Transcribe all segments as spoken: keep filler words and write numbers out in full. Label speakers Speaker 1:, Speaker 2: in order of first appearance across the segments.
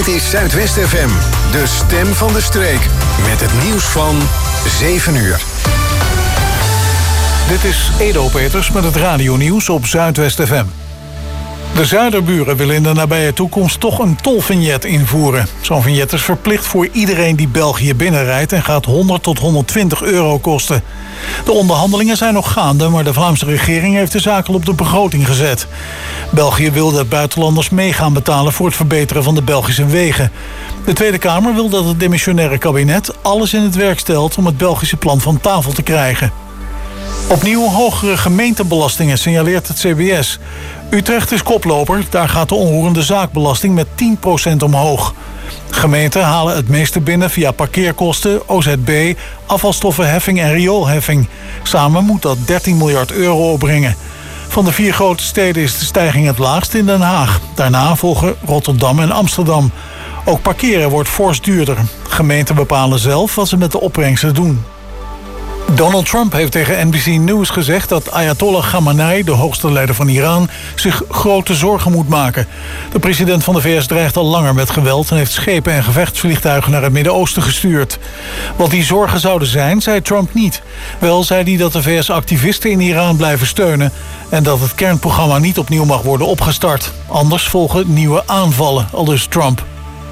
Speaker 1: Dit is Zuidwest F M, de stem van de streek. Met het nieuws van zeven uur.
Speaker 2: Dit is Edo Peters met het radionieuws op Zuidwest F M. De Zuiderburen willen in de nabije toekomst toch een tolvignet invoeren. Zo'n vignet is verplicht voor iedereen die België binnenrijdt en gaat honderd tot honderdtwintig euro kosten. De onderhandelingen zijn nog gaande, maar de Vlaamse regering heeft de zaak al op de begroting gezet. België wil dat buitenlanders mee gaan betalen voor het verbeteren van de Belgische wegen. De Tweede Kamer wil dat het demissionaire kabinet alles in het werk stelt om het Belgische plan van tafel te krijgen. Opnieuw hogere gemeentebelastingen, signaleert het C B S. Utrecht is koploper, daar gaat de onroerende zaakbelasting met tien procent omhoog. Gemeenten halen het meeste binnen via parkeerkosten, O Z B, afvalstoffenheffing en rioolheffing. Samen moet dat dertien miljard euro opbrengen. Van de vier grote steden is de stijging het laagst in Den Haag. Daarna volgen Rotterdam en Amsterdam. Ook parkeren wordt fors duurder. Gemeenten bepalen zelf wat ze met de opbrengsten doen. Donald Trump heeft tegen N B C News gezegd dat Ayatollah Khamenei, de hoogste leider van Iran, zich grote zorgen moet maken. De president van de V S dreigt al langer met geweld en heeft schepen en gevechtsvliegtuigen naar het Midden-Oosten gestuurd. Wat die zorgen zouden zijn, zei Trump niet. Wel zei hij dat de V S activisten in Iran blijven steunen en dat het kernprogramma niet opnieuw mag worden opgestart. Anders volgen nieuwe aanvallen, aldus Trump.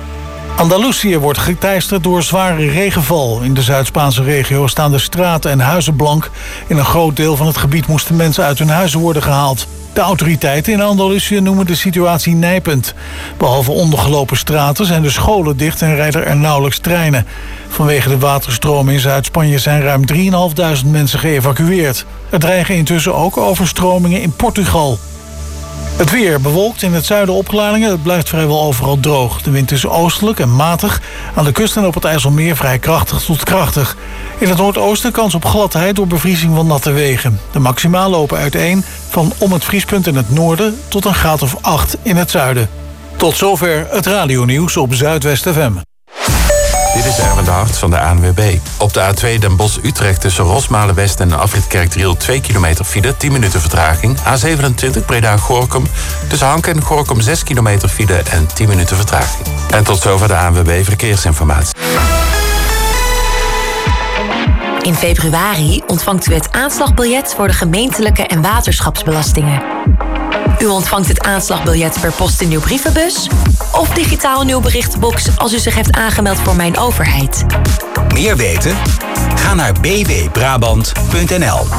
Speaker 2: Andalusië wordt geteisterd door zware regenval. In de Zuid-Spaanse regio staan de straten en huizen blank. In een groot deel van het gebied moesten mensen uit hun huizen worden gehaald. De autoriteiten in Andalusië noemen de situatie nijpend. Behalve ondergelopen straten zijn de scholen dicht en rijden er nauwelijks treinen. Vanwege de waterstromen in Zuid-Spanje zijn ruim drieduizend mensen geëvacueerd. Er dreigen intussen ook overstromingen in Portugal. Het weer bewolkt, in het zuiden opklaringen. Het blijft vrijwel overal droog. De wind is oostelijk en matig. Aan de kust en op het IJsselmeer vrij krachtig tot krachtig. In het noordoosten kans op gladheid door bevriezing van natte wegen. De maximaal lopen uiteen van om het vriespunt in het noorden tot een graad of acht in het zuiden. Tot zover het radionieuws op Zuidwest F M.
Speaker 3: Dit is Erwin de Hart van de A N W B. Op de A twee Den Bosch-Utrecht tussen Rosmalen-West en Afrit-Kerkdriel twee kilometer file, tien minuten vertraging. A zevenentwintig Breda-Gorinchem tussen Hank en Gorinchem zes kilometer file en tien minuten vertraging. En tot zover de A N W B Verkeersinformatie.
Speaker 4: In februari ontvangt u het aanslagbiljet voor de gemeentelijke en waterschapsbelastingen. U ontvangt het aanslagbiljet per post in uw brievenbus of digitaal in uw berichtenbox als u zich heeft aangemeld voor Mijn Overheid.
Speaker 5: Meer weten? Ga naar b w brabant punt n l.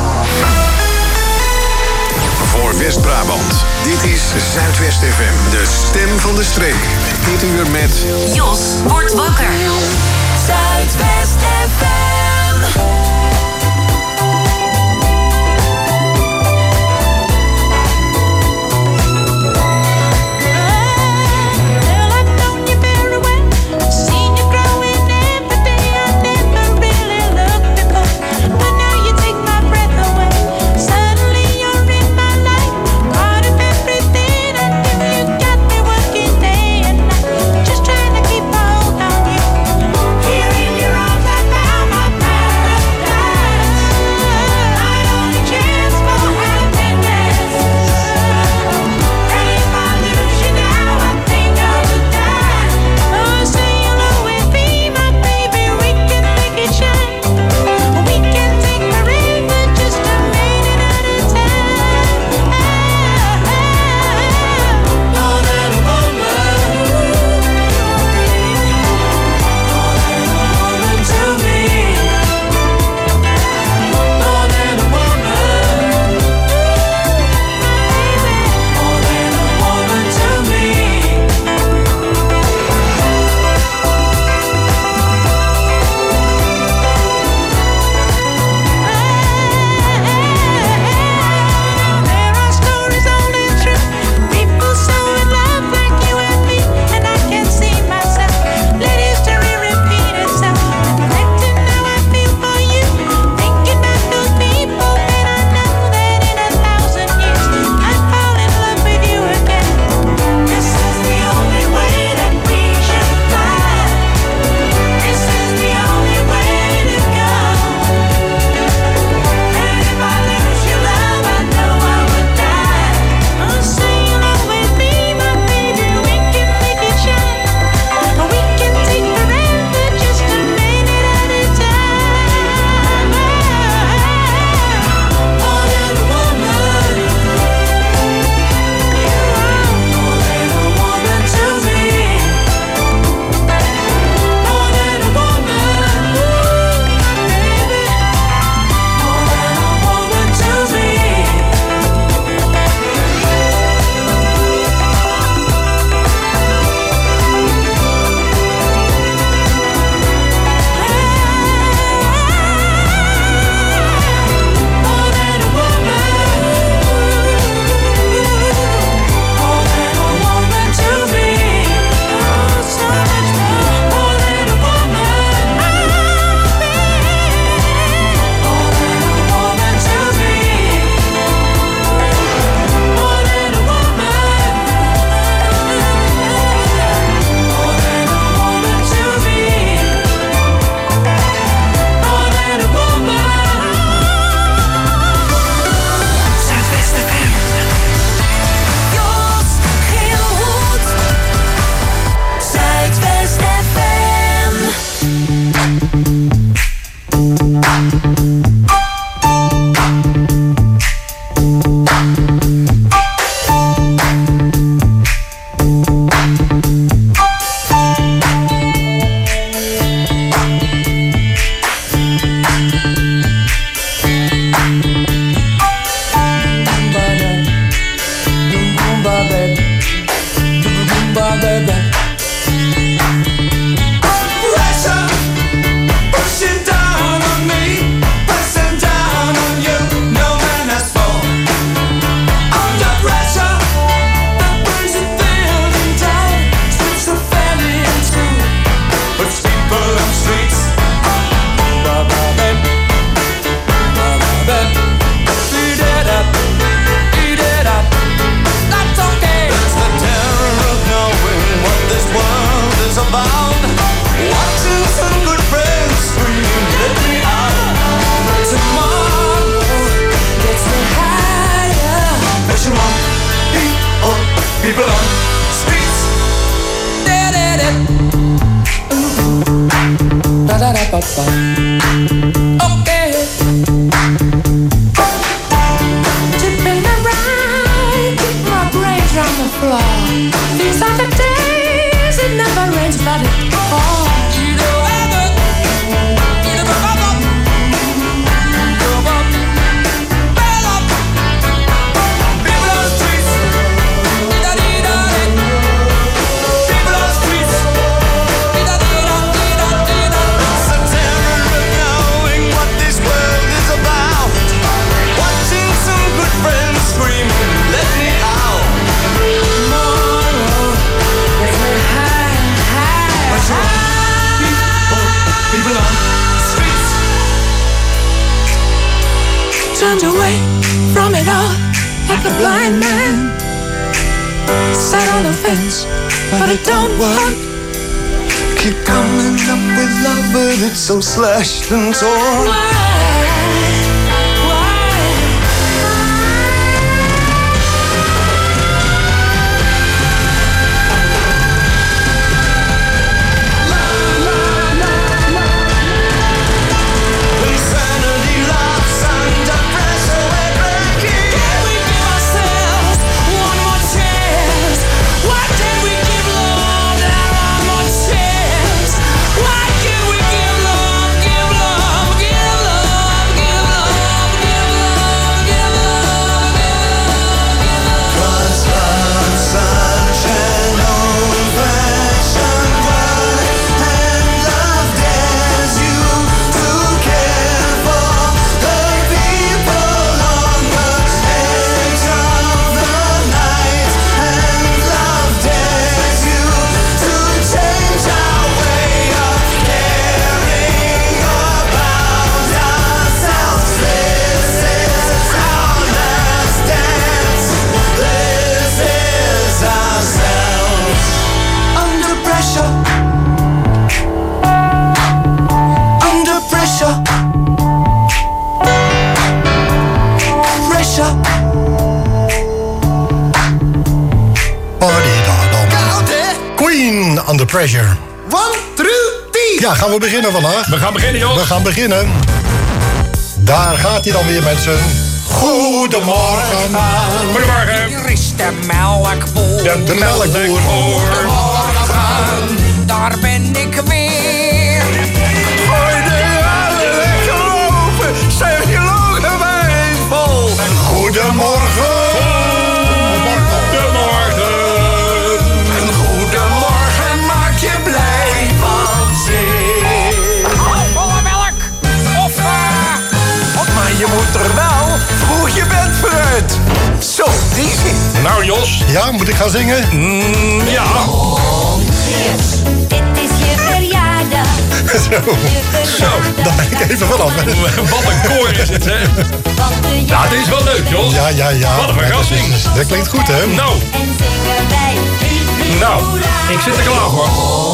Speaker 1: Voor West-Brabant, dit is Zuidwest F M, de stem van de streek. Dit uur met
Speaker 4: Jos wordt wakker. Zuidwest F M.
Speaker 6: Here in your arms, I found my paradise. People on streets. Okay. Tipping around, keep my brains round the floor. These are the days it never rains, but it falls. Turned away from it all like a blind man. Sat on the fence, but it don't work. Keep coming up with love, but it's so slashed and torn. Why?
Speaker 7: Under Pressure.
Speaker 8: One, two, three.
Speaker 7: Ja, gaan we beginnen vandaag?
Speaker 6: We gaan beginnen, joh.
Speaker 7: We gaan beginnen. Daar gaat hij dan weer, mensen. Goedemorgen.
Speaker 6: Goedemorgen.
Speaker 9: Hier is de melkboer.
Speaker 7: Ja, de melkboer.
Speaker 9: Goedemorgen. Daar ben ik weer.
Speaker 8: Gooi de alle lekker open. Zeg je logen wij vol.
Speaker 7: Goedemorgen.
Speaker 8: Je moet er wel vroeg je bent vooruit. Zo, die zit.
Speaker 6: Nou, Jos.
Speaker 7: Ja, moet ik gaan zingen?
Speaker 6: Mm, ja.
Speaker 10: Dit is je verjaardag.
Speaker 7: Zo. Zo, daar ben ik even vanaf.
Speaker 6: Wat een koor is het, hè? Ja, dit is wel leuk, Jos.
Speaker 7: Ja, ja, ja.
Speaker 6: Wat een verrassing.
Speaker 7: Ja, dat, dat klinkt goed, hè?
Speaker 6: Nou.
Speaker 10: En zingen wij.
Speaker 6: Nou, ik zit er klaar voor.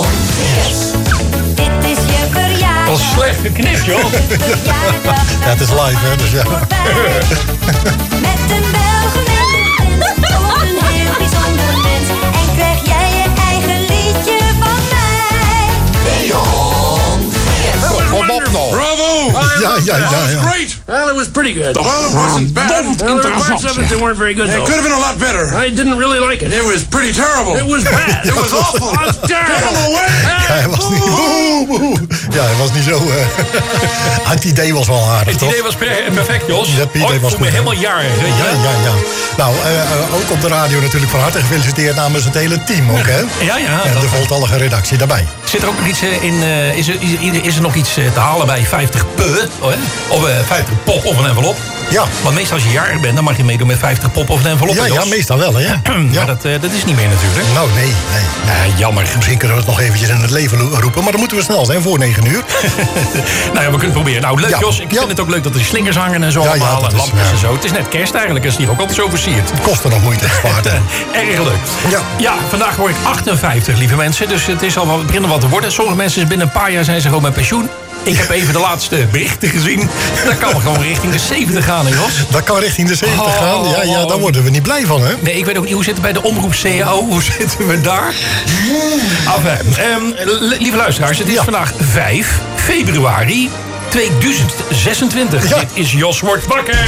Speaker 10: Dit is je verjaardag.
Speaker 6: Dat is slecht geknipt, joh.
Speaker 7: Ja, het is live, hè, dus ja.
Speaker 10: Met een welgemeend tot een heel bijzonder mens. En krijg jij je eigen liedje van mij.
Speaker 8: Leon.
Speaker 7: Kom op nou.
Speaker 6: Bravo.
Speaker 7: Ja, ja, ja, ja.
Speaker 6: Great.
Speaker 11: Well, it was pretty good.
Speaker 6: Well, it wasn't bad.
Speaker 11: Well, there were parts of it that weren't very good,
Speaker 6: It
Speaker 11: though.
Speaker 6: could have been a lot better.
Speaker 11: I didn't really like it.
Speaker 6: It was pretty terrible.
Speaker 11: It was bad.
Speaker 6: It was awful.
Speaker 11: It was terrible.
Speaker 6: Get him away.
Speaker 7: Ja, hij was niet, ja, hij was niet zo... Uh, het idee was wel aardig,
Speaker 6: Het
Speaker 7: toch?
Speaker 6: idee was per- perfect, Jos.
Speaker 7: Ja, het idee
Speaker 6: Oh, ik
Speaker 7: was
Speaker 6: voel me
Speaker 7: goed, hè?
Speaker 6: helemaal jarig, weet je.
Speaker 7: Ja, ja, ja. Nou, uh, uh, ook op de radio natuurlijk van harte gefeliciteerd namens het hele team ook, hè?
Speaker 6: Ja, ja.
Speaker 7: En
Speaker 6: dat-
Speaker 7: de voltallige redactie daarbij.
Speaker 6: Zit er ook nog iets eh, in, uh, is, er, is, is er nog iets uh, te halen bij vijftig pe? Oh, hè? Of uh, vijftig pop of een envelop?
Speaker 7: Ja.
Speaker 6: Want meestal als je jarig bent, dan mag je meedoen met vijftig pop of een envelop.
Speaker 7: Ja, ja, meestal wel, hè? Ja.
Speaker 6: Maar dat, uh, dat is niet meer natuurlijk.
Speaker 7: Nou, nee, nee.
Speaker 6: Nee, jammer.
Speaker 7: Misschien kunnen we het nog eventjes in het leven lo- roepen, maar dan moeten we snel zijn voor negen uur.
Speaker 6: Nou ja, we kunnen het proberen. Nou, leuk
Speaker 7: Ja.
Speaker 6: Jos. Ik
Speaker 7: Ja.
Speaker 6: vind het ook leuk dat er slingers hangen en zo
Speaker 7: Ja, ja,
Speaker 6: allemaal.
Speaker 7: dat
Speaker 6: en
Speaker 7: is,
Speaker 6: lampjes
Speaker 7: ja.
Speaker 6: en zo. Het is net kerst eigenlijk, als het hier ook altijd zo versiert.
Speaker 7: Het kost er nog moeite gespaard. hè.
Speaker 6: Erg leuk.
Speaker 7: Ja.
Speaker 6: ja, vandaag word ik achtenvijftig, lieve mensen. Dus het is al wat, begint al wat te worden. Sommige mensen, binnen een paar jaar zijn ze gewoon met pensioen.
Speaker 12: Ik heb even de laatste berichten gezien. Dat kan gewoon richting de zeventig gaan, hè, Jos?
Speaker 7: Dat kan richting de zeventig
Speaker 12: Oh.
Speaker 7: gaan. Ja, ja, daar worden we niet blij van, hè?
Speaker 12: Nee, ik weet ook niet, hoe zitten we bij de omroep C A O? Hoe zitten we daar? Enfin, um, lieve luisteraars, het is
Speaker 7: Ja.
Speaker 12: vandaag vijf februari tweeduizend zesentwintig.
Speaker 7: Ja.
Speaker 12: Dit is Jos Wordt Wakker.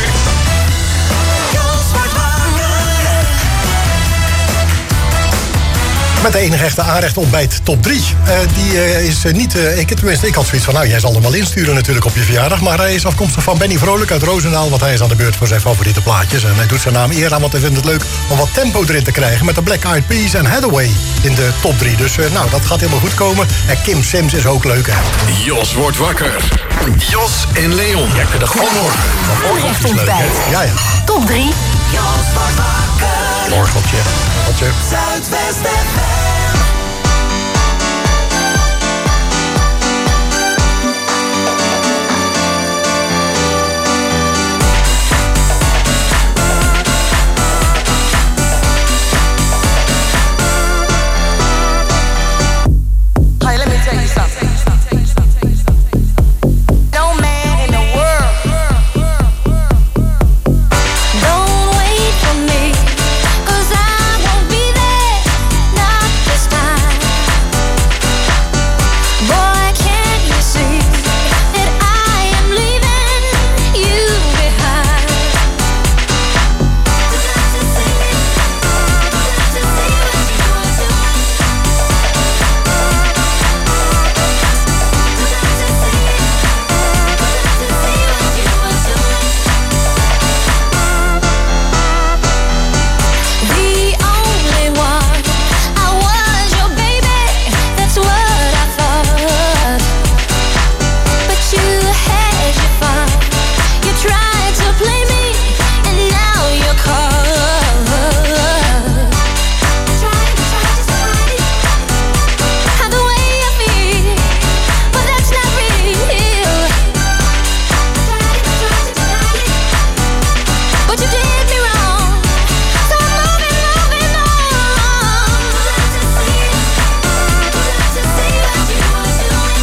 Speaker 7: Met de enige echte aanrecht ontbijt top drie. Uh, die uh, is uh, niet... Uh, ik, tenminste, ik had zoiets van, nou, jij zal hem wel insturen natuurlijk op je verjaardag. Maar hij is afkomstig van Benny Vrolijk uit Roosendaal. Want hij is aan de beurt voor zijn favoriete plaatjes. En hij doet zijn naam eer aan, want hij vindt het leuk om wat tempo erin te krijgen. Met de Black Eyed Peas en Hathaway in de top drie. Dus uh, nou, dat gaat helemaal goed komen. En Kim Sims is ook leuk, hè.
Speaker 1: Jos wordt wakker. Jos en Leon.
Speaker 12: Ja, ik vind dat goedemorgen.
Speaker 4: Echt ontbijt.
Speaker 7: Ja, ja.
Speaker 4: Top drie.
Speaker 12: Orgeltje.
Speaker 7: Wat je...
Speaker 6: Zuidwest F M.
Speaker 9: Hey, let me tell you something. No man in the world.
Speaker 10: Don't wait for me, 'cause I won't be there, not this time. Boy, can't you see that I am leaving you behind? To see, to see what you are doing. The only one, I was your baby, that's what I thought. But you had your fun, you tried to play me, and now you're caught. Trying to hide the way I feel, but that's not real. But you did me wrong, so I'm moving, moving on. To see, to see what you are doing.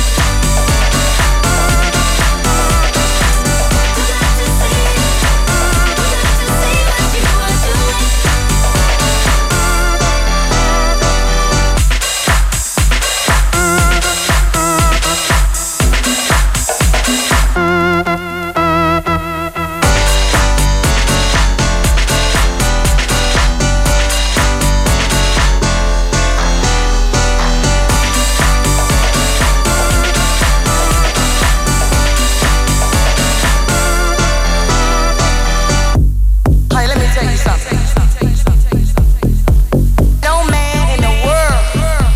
Speaker 10: To see, to see what you are doing.
Speaker 9: Hey, let me tell you something. No man in the world.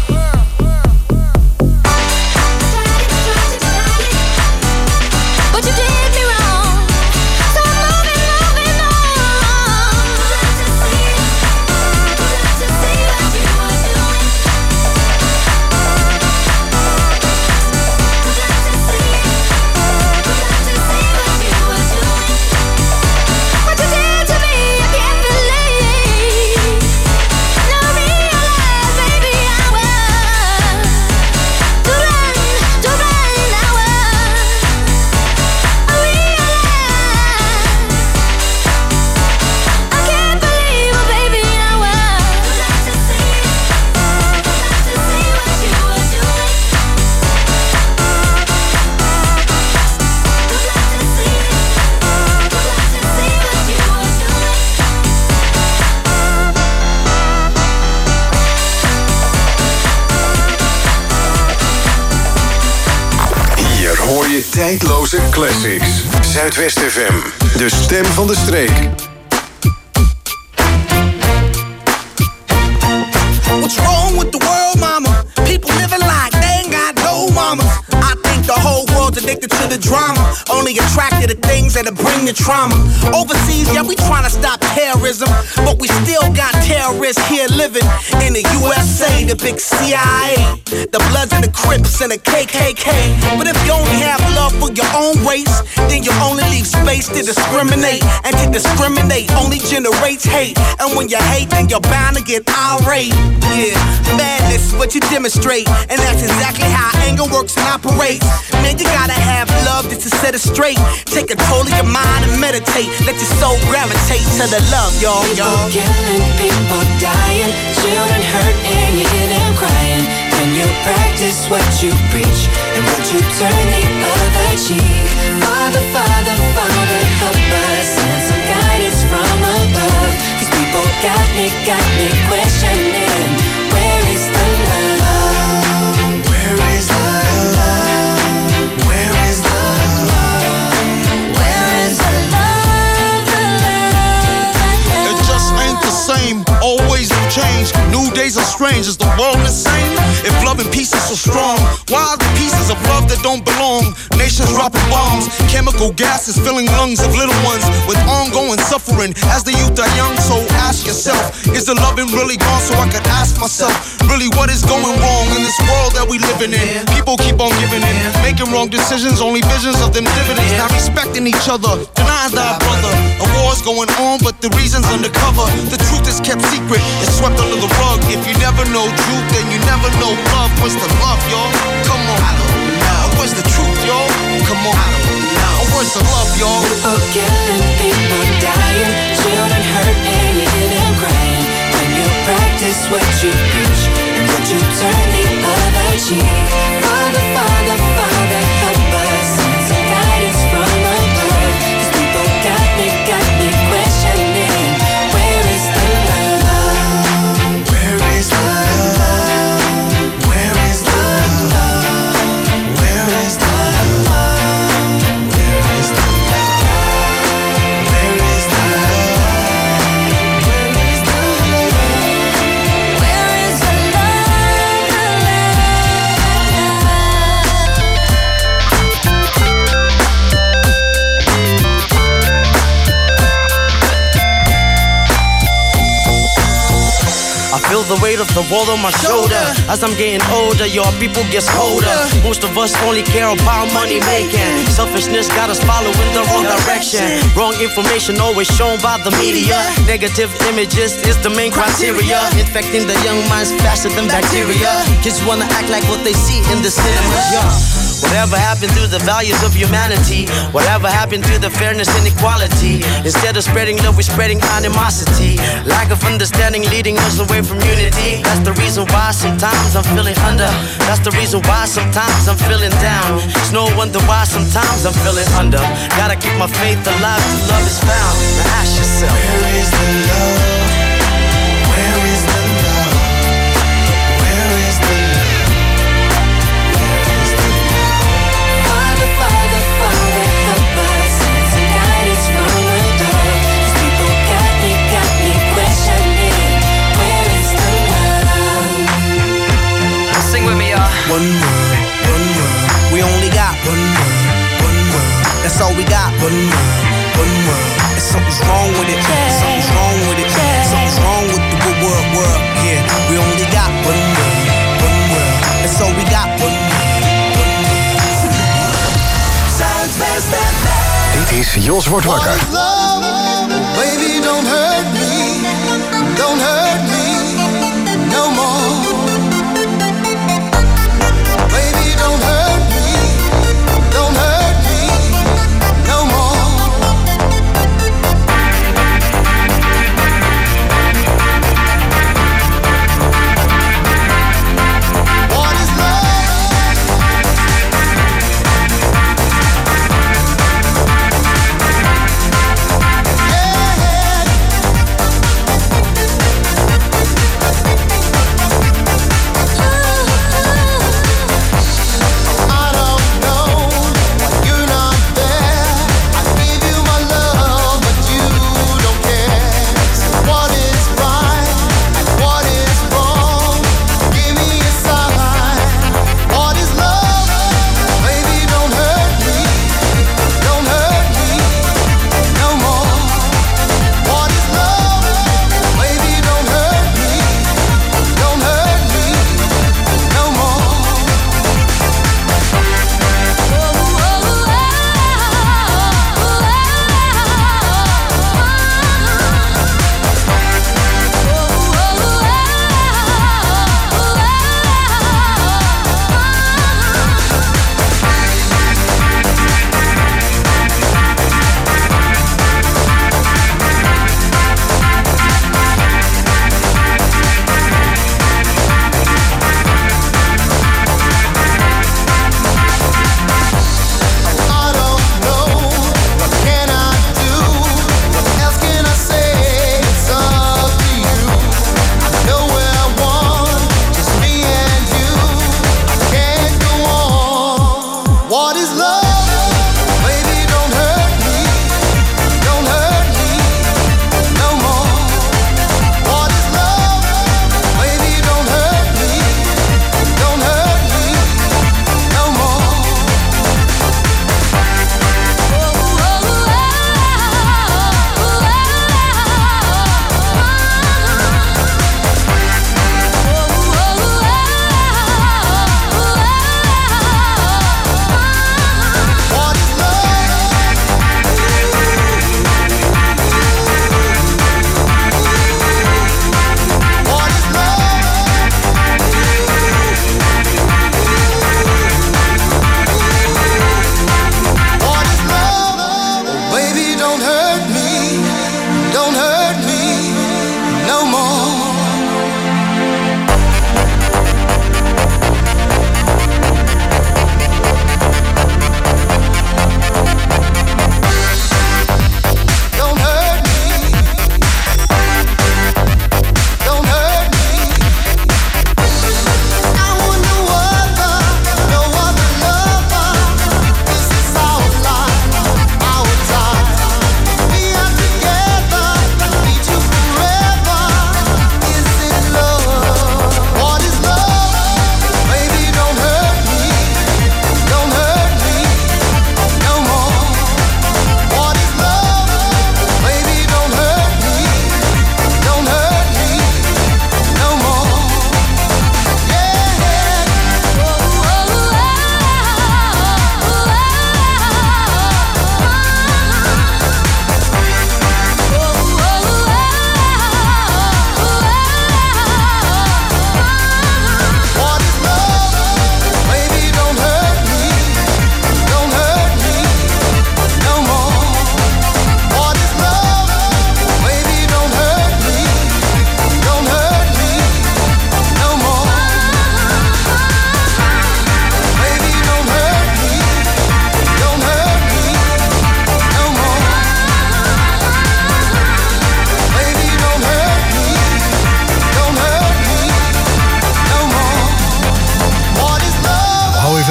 Speaker 10: But you did me wrong, so I'm moving, moving on. To see, to see what you are doing. To see, to see what you are doing. What you did to me, I can't believe. Now I realize, baby, I was too blind, too blind. I was. I realize I can't believe it, baby, I was. To see, to see what you are doing. To see, to see what you are doing.
Speaker 1: Hier hoor je tijdloze classics. Zuidwest F M, de stem van de streek.
Speaker 13: What's wrong with the world, mama? People living like they ain't got no mamas. I think the whole world's addicted to the drama, only attracted to things that'll bring the trauma. Overseas, yeah, we trying to stop terrorism, but we still got terrorists here living in the U S A, the big C I A, the Bloods and the Crips and the K K K. But if you only have love for your own race, then you only leave space to discriminate, and to discriminate only generates hate. And when you hate, then you're bound to get irate. Yeah, madness is what what you demonstrate. And that's exactly how anger works and operates. Man, you gotta have love just to set it straight. Take control of your mind and meditate. Let your soul gravitate to the love, y'all, y'all.
Speaker 6: People killing, people dying, children hurt and you hear them crying. When you practice what you preach, and would you turn the other cheek? Father, Father, Father, help us, send some guidance from above. These people got me, got me questioning, where is the love? Where is the love? Where is the love? Where is the love? The love, the love?
Speaker 14: It just ain't the same. Always have changed. New days are strange. Is the world insane? If love and peace is so strong, why are the pieces of love that don't belong? Nations dropping bombs, chemical gases filling lungs of little ones with ongoing suffering as the youth are young. So ask yourself, is the loving really gone? So I could ask myself, really what is going wrong in this world that we living in? People keep on giving in, making wrong decisions, only visions of them dividends. Not respecting each other, denying thy brother. A war's going on, but the reason's undercover. The truth is kept secret, it's swept under the rug. If you never know truth, then you never know love. What's the love, y'all? Come on. I don't know. Where's the truth, y'all? Come on. I don't know. Where's the love, y'all?
Speaker 6: People killing, people dying, children hurt and you hear them crying. When you practice what you preach, and would you turn the other cheek? Father, Father, Father, help us, send some guidance from above. These people got me, got me questioning, where is the love? Where is the love? Where is the love? Where is the love? Where is the love? Where is the love? Where is the love? Where is the
Speaker 15: I feel the weight of the world on my shoulder. As I'm getting older, your people get colder. Most of us only care about money making. Selfishness got us following the wrong direction. Wrong information always shown by the media. Negative images is the main criteria. Infecting the young minds faster than bacteria. Kids wanna act like what they see in the cinema. Yeah. Whatever happened to the values of humanity? Whatever happened to the fairness and equality? Instead of spreading love, we're spreading animosity. Lack of understanding leading us away from unity. That's the reason why sometimes I'm feeling under. That's the reason why sometimes I'm feeling down. It's no wonder why sometimes I'm feeling under. Gotta keep my faith alive till love is found. Now ask yourself, where is the love? Where is the love? Where is the love?
Speaker 6: Father, Father, help us, send some guidance from above. These people got me, got me questioning, where is the love?
Speaker 15: Sing with me, y'all.
Speaker 13: One word, one word. We only got one word, one word. That's all we got. One word, one word. And something's wrong with it. Something's wrong with it. Something's wrong with the good word, word. Yeah, we only got one word, one word. That's all we got. One word.
Speaker 1: Dit is Jos wordt wakker.
Speaker 6: Baby, don't hurt me, don't hurt me no more. Baby, don't hurt me, don't hurt me no more. What is love?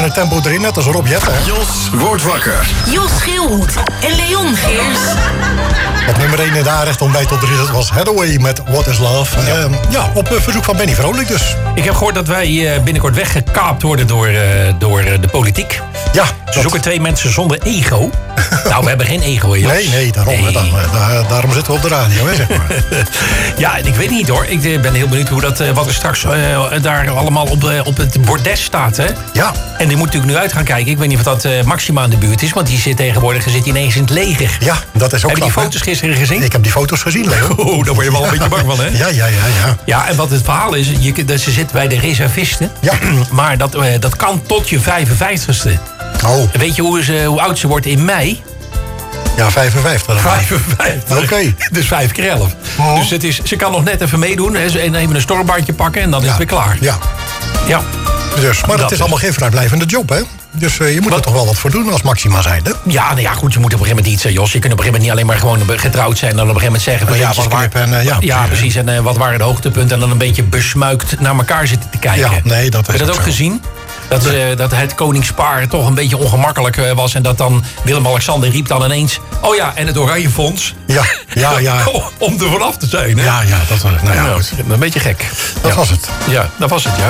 Speaker 7: het tempo erin, net als Rob Jetten.
Speaker 1: Jos wordt wakker.
Speaker 4: Jos Schilhoed en Leon Geers.
Speaker 7: Op nummer één in de aanrecht om bij tot drie, dat was Hathaway met What is Love. Ja, uh, ja op uh, verzoek van Benny Vrolijk dus.
Speaker 12: Ik heb gehoord dat wij uh, binnenkort weggekaapt worden door, uh, door uh, de politiek.
Speaker 7: Ja.
Speaker 12: Ze
Speaker 7: dat...
Speaker 12: zoeken twee mensen zonder ego. Nou, we hebben geen ego, hè, Jos?
Speaker 7: Nee, nee, daarom,
Speaker 12: nee.
Speaker 7: Dan, daar, daarom zitten we op de radio, hè, zeg maar.
Speaker 12: Ja, ik weet niet hoor. Ik ben heel benieuwd hoe dat, uh, wat er straks uh, daar allemaal op, uh, op het bordes staat, hè?
Speaker 7: Ja.
Speaker 12: En die moet natuurlijk nu uit gaan kijken. Ik weet niet of dat uh, Maxima in de buurt is, want die zit tegenwoordig zit ineens in het leger.
Speaker 7: Ja, dat is ook
Speaker 12: Heb je die
Speaker 7: knap,
Speaker 12: foto's
Speaker 7: hè?
Speaker 12: gisteren gezien?
Speaker 7: Ik heb die foto's gezien, Leo.
Speaker 12: Oh, daar word je wel een beetje bang van, hè?
Speaker 7: Ja, ja, ja, ja.
Speaker 12: Ja, en wat het verhaal is, je, dat ze zit bij de reservisten.
Speaker 7: Ja.
Speaker 12: Maar dat, uh, dat kan tot je vijfenvijftigste.
Speaker 7: Oh.
Speaker 12: Weet je hoe, ze, hoe oud ze wordt in mei?
Speaker 7: Ja, vijfenvijftig.
Speaker 12: vijfenvijftig.
Speaker 7: Oké. Okay.
Speaker 12: Dus vijf keer elf. Oh. Dus het is, ze kan nog net even meedoen. Hè, en even een stormbandje pakken en dan is
Speaker 7: ja.
Speaker 12: het weer klaar.
Speaker 7: Ja.
Speaker 12: Ja.
Speaker 7: Dus, maar het is allemaal geen vrijblijvende job, hè? Dus uh, je moet wat? er toch wel wat voor doen als Maxima zijnde.
Speaker 12: Ja, nou ja, goed, je moet op een gegeven moment iets, Jos. Je kunt op een gegeven moment niet alleen maar gewoon getrouwd zijn en dan op een gegeven moment zeggen van
Speaker 7: ja, wat waar, en, uh, ja,
Speaker 12: ja, precies. En uh, wat waren de hoogtepunten en dan een beetje besmuikt naar elkaar zitten te kijken.
Speaker 7: Ja, nee, dat is
Speaker 12: Heb je dat ook
Speaker 7: zo.
Speaker 12: gezien? Dat, uh, dat het koningspaar toch een beetje ongemakkelijk uh, was. En dat dan Willem-Alexander riep dan ineens... Oh ja, en het Oranje Fonds.
Speaker 7: Ja, ja, ja.
Speaker 12: Om er vanaf te zijn, hè?
Speaker 7: Ja, ja, dat was nou ja,
Speaker 12: nou, een beetje gek.
Speaker 7: Dat
Speaker 12: ja.
Speaker 7: was het.
Speaker 12: Ja, dat was het, ja.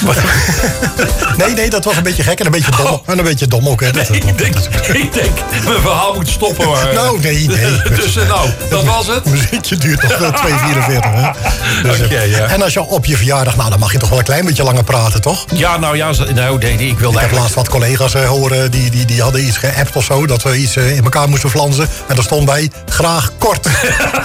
Speaker 7: nee, nee, dat was een beetje gek en een beetje dom. Oh. En een beetje dom ook, hè.
Speaker 12: Nee, ik, denk, ik denk, mijn verhaal moet stoppen. Maar,
Speaker 7: nou, nee, nee.
Speaker 12: Dus uh, nou, dat was het.
Speaker 7: Een muziekje duurt nog wel twee vierenveertig, hè. Dus,
Speaker 12: okay, ja.
Speaker 7: En als je op je verjaardag... Nou, dan mag je toch wel een klein beetje langer praten, toch?
Speaker 12: Ja, nou ja, nou, nee, ik wilde
Speaker 7: Ik heb laatst wat collega's uh, horen, die, die, die hadden iets geappt of zo... dat we iets uh, in elkaar moesten flansen. En daar stond bij, graag kort. Dus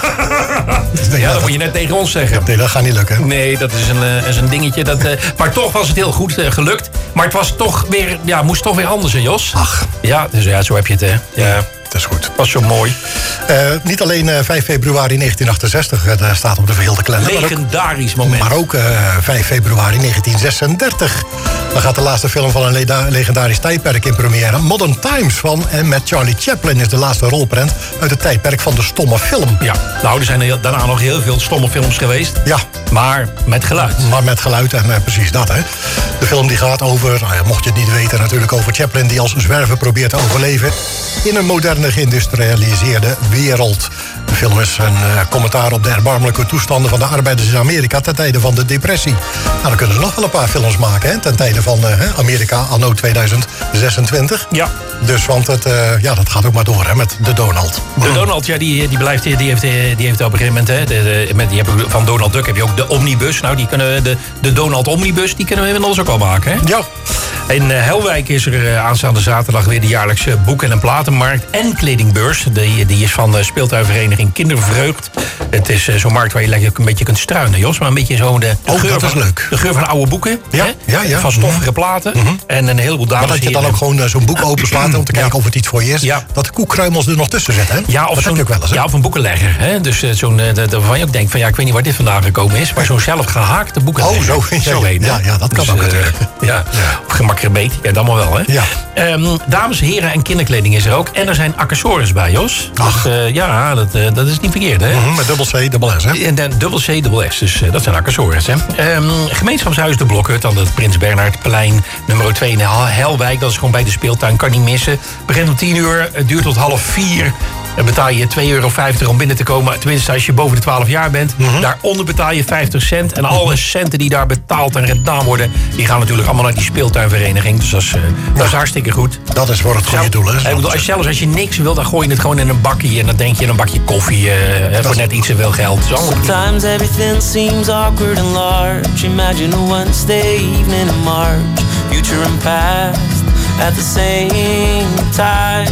Speaker 12: ja, dat, dat moet je net tegen ons zeggen.
Speaker 7: Nee, dat gaat niet lukken.
Speaker 12: Nee, dat is een, uh, is een dingetje. Dat, uh, maar toch was het heel goed uh, gelukt. Maar het was toch weer, ja, moest toch weer anders, hè, Jos?
Speaker 7: Ach.
Speaker 12: Ja, dus ja, zo heb je het, hè. Ja.
Speaker 7: Dat is goed.
Speaker 12: Was zo mooi.
Speaker 7: Uh, niet alleen uh, vijf februari negentien achtenzestig, uh, daar staat op de verheelde kalender.
Speaker 12: Legendarisch
Speaker 7: maar ook,
Speaker 12: moment.
Speaker 7: Maar ook uh, vijf februari negentien zesendertig. Dan gaat de laatste film van een leda- legendarisch tijdperk in première. Modern Times van en met Charlie Chaplin is de laatste rolprent uit het tijdperk van de stomme film.
Speaker 12: Ja, nou, er zijn heel, daarna nog heel veel stomme films geweest.
Speaker 7: Ja.
Speaker 12: Maar met geluid.
Speaker 7: Maar met geluid en uh, precies dat, hè. De film die gaat over, nou ja, mocht je het niet weten, natuurlijk over Chaplin die als zwerver probeert te overleven in een moderne geïndustrialiseerde wereld. De film is een uh, commentaar op de erbarmelijke toestanden van de arbeiders in Amerika ten tijde van de depressie. Nou, dan kunnen ze nog wel een paar films maken, hè, ten tijde van uh, Amerika anno tweeduizend zesentwintig.
Speaker 12: Ja.
Speaker 7: Dus, want het, uh, ja, dat gaat ook maar door, hè, met de Donald.
Speaker 12: De Donald, ja, die, die, blijft, die, heeft, die heeft op een gegeven moment... Hè, de, de, met, die heb, van Donald Duck heb je ook de Omnibus. Nou, die kunnen, de, de Donald Omnibus, die kunnen we inmiddels ook al maken, hè?
Speaker 7: Ja.
Speaker 12: In uh, Helwijk is er uh, aanstaande zaterdag weer de jaarlijkse boeken- en platenmarkt en kledingbeurs. Die, die is van de speeltuinvereniging Kindervreugd. Het is uh, zo'n markt waar je lekker een beetje kunt struinen, Jos. Maar een beetje zo de, de,
Speaker 7: oh,
Speaker 12: geur,
Speaker 7: dat
Speaker 12: van,
Speaker 7: is leuk.
Speaker 12: de geur van oude boeken.
Speaker 7: Ja,
Speaker 12: hè?
Speaker 7: ja, ja.
Speaker 12: Van stoffige platen. Mm-hmm. En een heleboel dames.
Speaker 7: Maar dat je dan ook gewoon uh, zo'n boek openslaat om te kijken ja. of het iets voor je is. Ja. Dat de koekkruimels er nog tussen zitten, hè?
Speaker 12: Ja, of
Speaker 7: dat heb je ook wel eens, hè?
Speaker 12: Ja, of een boekenlegger. Hè? Dus uh, zo'n, uh, de, de, waarvan je ook denkt van ja, ik weet niet waar dit vandaan gekomen is. Maar zo'n zelf gehaakte boekenlegger.
Speaker 7: Oh, zo.
Speaker 12: Zo heen,
Speaker 7: ja, ja, dat kan
Speaker 12: dus,
Speaker 7: ook natuurlijk.
Speaker 12: Uh, ja, ja. Of gemakkelijk beet. Ja, dan maar wel, hè?
Speaker 7: Ja.
Speaker 12: Um, dames, heren en kinderkleding is er ook. En er zijn accessoires bij, Jos.
Speaker 7: Ach.
Speaker 12: Dus, uh, ja, dat, uh, dat is niet verkeerd, hè?
Speaker 7: Mm-hmm, met dubbel C, dubbel S, hè?
Speaker 12: En dan dubbel C, dubbel S. Dus uh, dat zijn accessoires, hè? Um, gemeenschapshuis De Blokhut aan het Prins Bernhardplein nummer twee in Helwijk. Dat is gewoon bij de speeltuin, kan niet missen. Begint om tien uur, het duurt tot half vier. Dan betaal je twee euro vijftig om binnen te komen. Tenminste, als je boven de twaalf jaar bent. Mm-hmm. Daaronder betaal je vijftig cent. En alle centen die daar betaald en gedaan worden... die gaan natuurlijk allemaal naar die speeltuinvereniging. Dus dat is, uh, ja. dat is hartstikke goed.
Speaker 7: Dat is voor het goede doel, hè?
Speaker 12: Bedoel, als, zelfs als je niks wil, dan gooi je het gewoon in een bakje. En dan denk je een bakje koffie uh, voor net iets te veel geld. Zo.
Speaker 16: Sometimes everything seems awkward and large. Imagine a Wednesday evening in March. Future and past at the same time.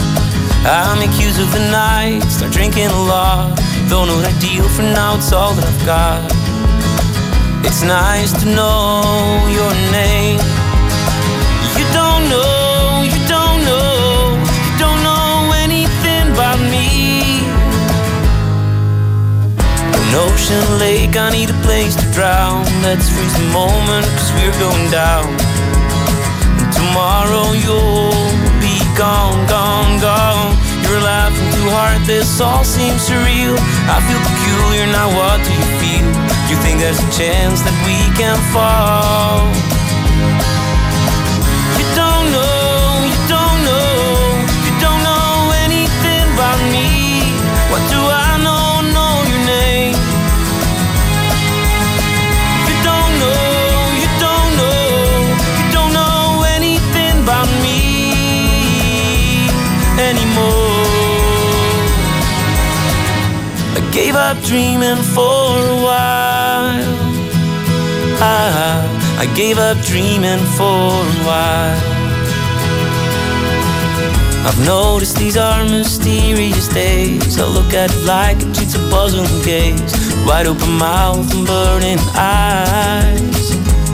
Speaker 16: I'm accused of the night, start drinking a lot. Don't know that deal for now, it's all that I've got. It's nice to know your name. You don't know, you don't know, you don't know anything about me. An ocean lake, I need a place to drown. Let's freeze the moment, cause we're going down. And tomorrow you'll be gone, gone, gone. You're laughing too hard, this all seems surreal. I feel peculiar, now what do you feel? Do you think there's a chance that we can fall? You don't up dreaming for a while. I, I gave up dreaming for a while. I've noticed these are mysterious days. I look at it like a cheats a puzzling gaze. Wide open mouth and burning eyes.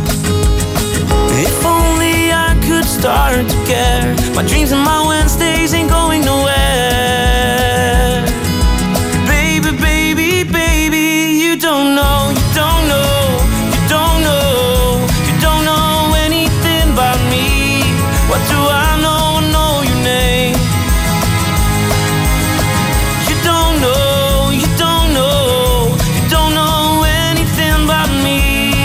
Speaker 16: If only I could start to care. My dreams and my Wednesdays ain't going nowhere. Baby, baby, baby, you don't know, you don't know, you don't know, you don't know anything about me. What do I know? I know your name. You don't know, you don't know, you don't know anything about me.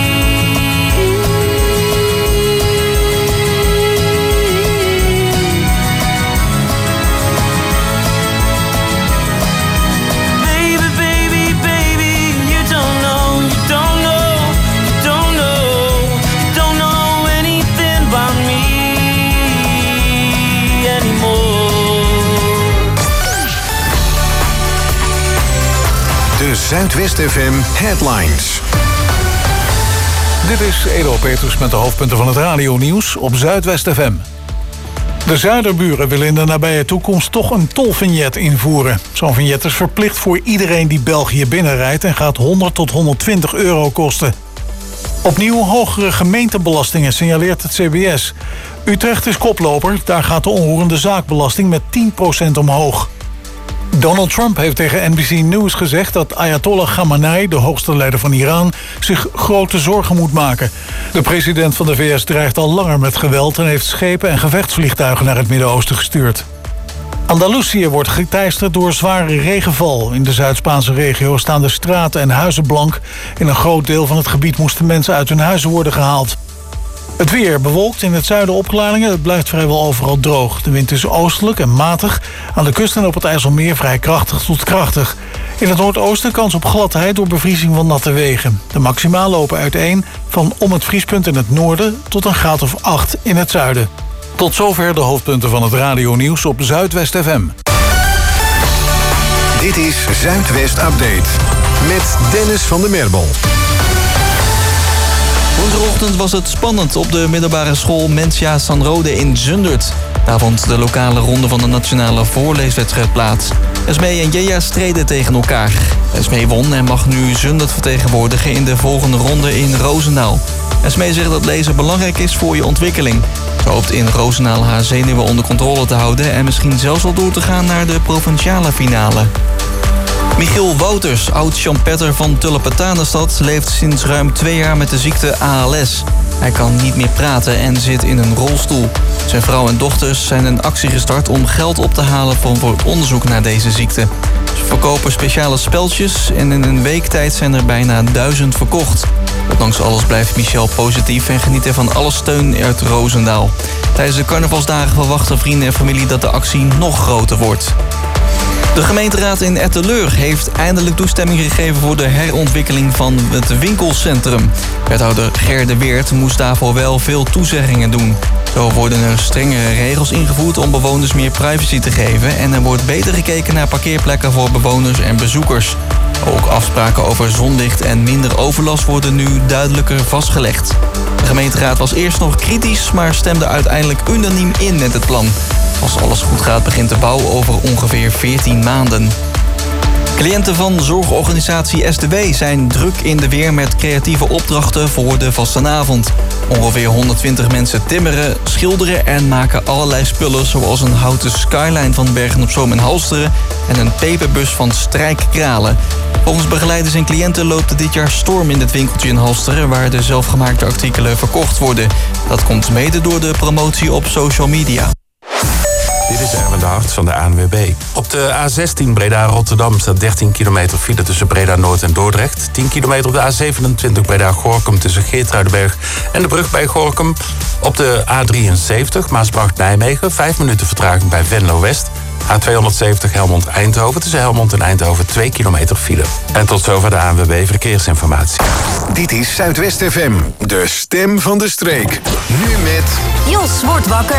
Speaker 1: De Zuidwest F M Headlines.
Speaker 2: Dit is Edo Peters met de hoofdpunten van het radionieuws op Zuidwest F M. De Zuiderburen willen in de nabije toekomst toch een tolvignet invoeren. Zo'n vignet is verplicht voor iedereen die België binnenrijdt en gaat honderd tot honderdtwintig euro kosten. Opnieuw hogere gemeentebelastingen, signaleert het C B S. Utrecht is koploper, daar gaat de onroerende zaakbelasting met tien procent omhoog. Donald Trump heeft tegen N B C News gezegd dat Ayatollah Khamenei, de hoogste leider van Iran, zich grote zorgen moet maken. De president van de V S dreigt al langer met geweld en heeft schepen en gevechtsvliegtuigen naar het Midden-Oosten gestuurd. Andalusië wordt geteisterd door zware regenval. In de Zuid-Spaanse regio staan de straten en huizen blank. In een groot deel van het gebied moesten mensen uit hun huizen worden gehaald. Het weer bewolkt, in het zuiden opklaringen. Het blijft vrijwel overal droog. De wind is oostelijk en matig. Aan de kust en op het IJsselmeer vrij krachtig tot krachtig. In het noordoosten kans op gladheid door bevriezing van natte wegen. De maxima lopen uiteen van om het vriespunt in het noorden tot een graad of acht in het zuiden. Tot zover de hoofdpunten van het radionieuws op Zuidwest F M.
Speaker 1: Dit is Zuidwest Update met Dennis van der Merbel.
Speaker 17: Woensdagochtend was het spannend op de middelbare school Mensia San Rode in Zundert. Daar vond de lokale ronde van de nationale voorleeswedstrijd plaats. Esmee en Jeja streden tegen elkaar. Esmee won en mag nu Zundert vertegenwoordigen in de volgende ronde in Roosendaal. Esmee zegt dat lezen belangrijk is voor je ontwikkeling. Ze hoopt in Roosendaal haar zenuwen onder controle te houden en misschien zelfs wel door te gaan naar de provinciale finale. Michiel Wouters, oud-champetter van Tulpentanenstad, leeft sinds ruim twee jaar met de ziekte A L S. Hij kan niet meer praten en zit in een rolstoel. Zijn vrouw en dochters zijn een actie gestart om geld op te halen voor het onderzoek naar deze ziekte. Ze verkopen speciale speltjes en in een week tijd zijn er bijna duizend verkocht. Ondanks alles blijft Michel positief en geniet er van alle steun uit Roosendaal. Tijdens de carnavalsdagen verwachten vrienden en familie dat de actie nog groter wordt. De gemeenteraad in Etteleur heeft eindelijk toestemming gegeven voor de herontwikkeling van het winkelcentrum. Wethouder Ger de Weert moest daarvoor wel veel toezeggingen doen. Zo worden er strengere regels ingevoerd om bewoners meer privacy te geven en er wordt beter gekeken naar parkeerplekken voor bewoners en bezoekers. Ook afspraken over zonlicht en minder overlast worden nu duidelijker vastgelegd. De gemeenteraad was eerst nog kritisch, maar stemde uiteindelijk unaniem in met het plan. Als alles goed gaat begint de bouw over ongeveer veertien maanden. Cliënten van zorgorganisatie S D W zijn druk in de weer met creatieve opdrachten voor de vastenavond. Ongeveer honderdtwintig mensen timmeren, schilderen en maken allerlei spullen zoals een houten skyline van Bergen-op-Zoom en Halsteren en een peperbus van strijkkralen. Volgens begeleiders en cliënten loopt het dit jaar storm in het winkeltje in Halsteren waar de zelfgemaakte artikelen verkocht worden. Dat komt mede door de promotie op social media.
Speaker 3: Dit is Erwin de Hart van de A N W B. Op de A zestien Breda-Rotterdam staat dertien kilometer file tussen Breda-Noord en Dordrecht. tien kilometer op de A zevenentwintig Breda-Gorkum tussen Geertruidenberg en de brug bij Gorkum. Op de A drieënzeventig Maasbracht-Nijmegen, vijf minuten vertraging bij Venlo-West. A tweehonderdzeventig Helmond-Eindhoven tussen Helmond en Eindhoven twee kilometer file. En tot zover de A N W B Verkeersinformatie.
Speaker 1: Dit is Zuidwest F M, de stem van de streek. Nu met...
Speaker 4: Jos wordt wakker.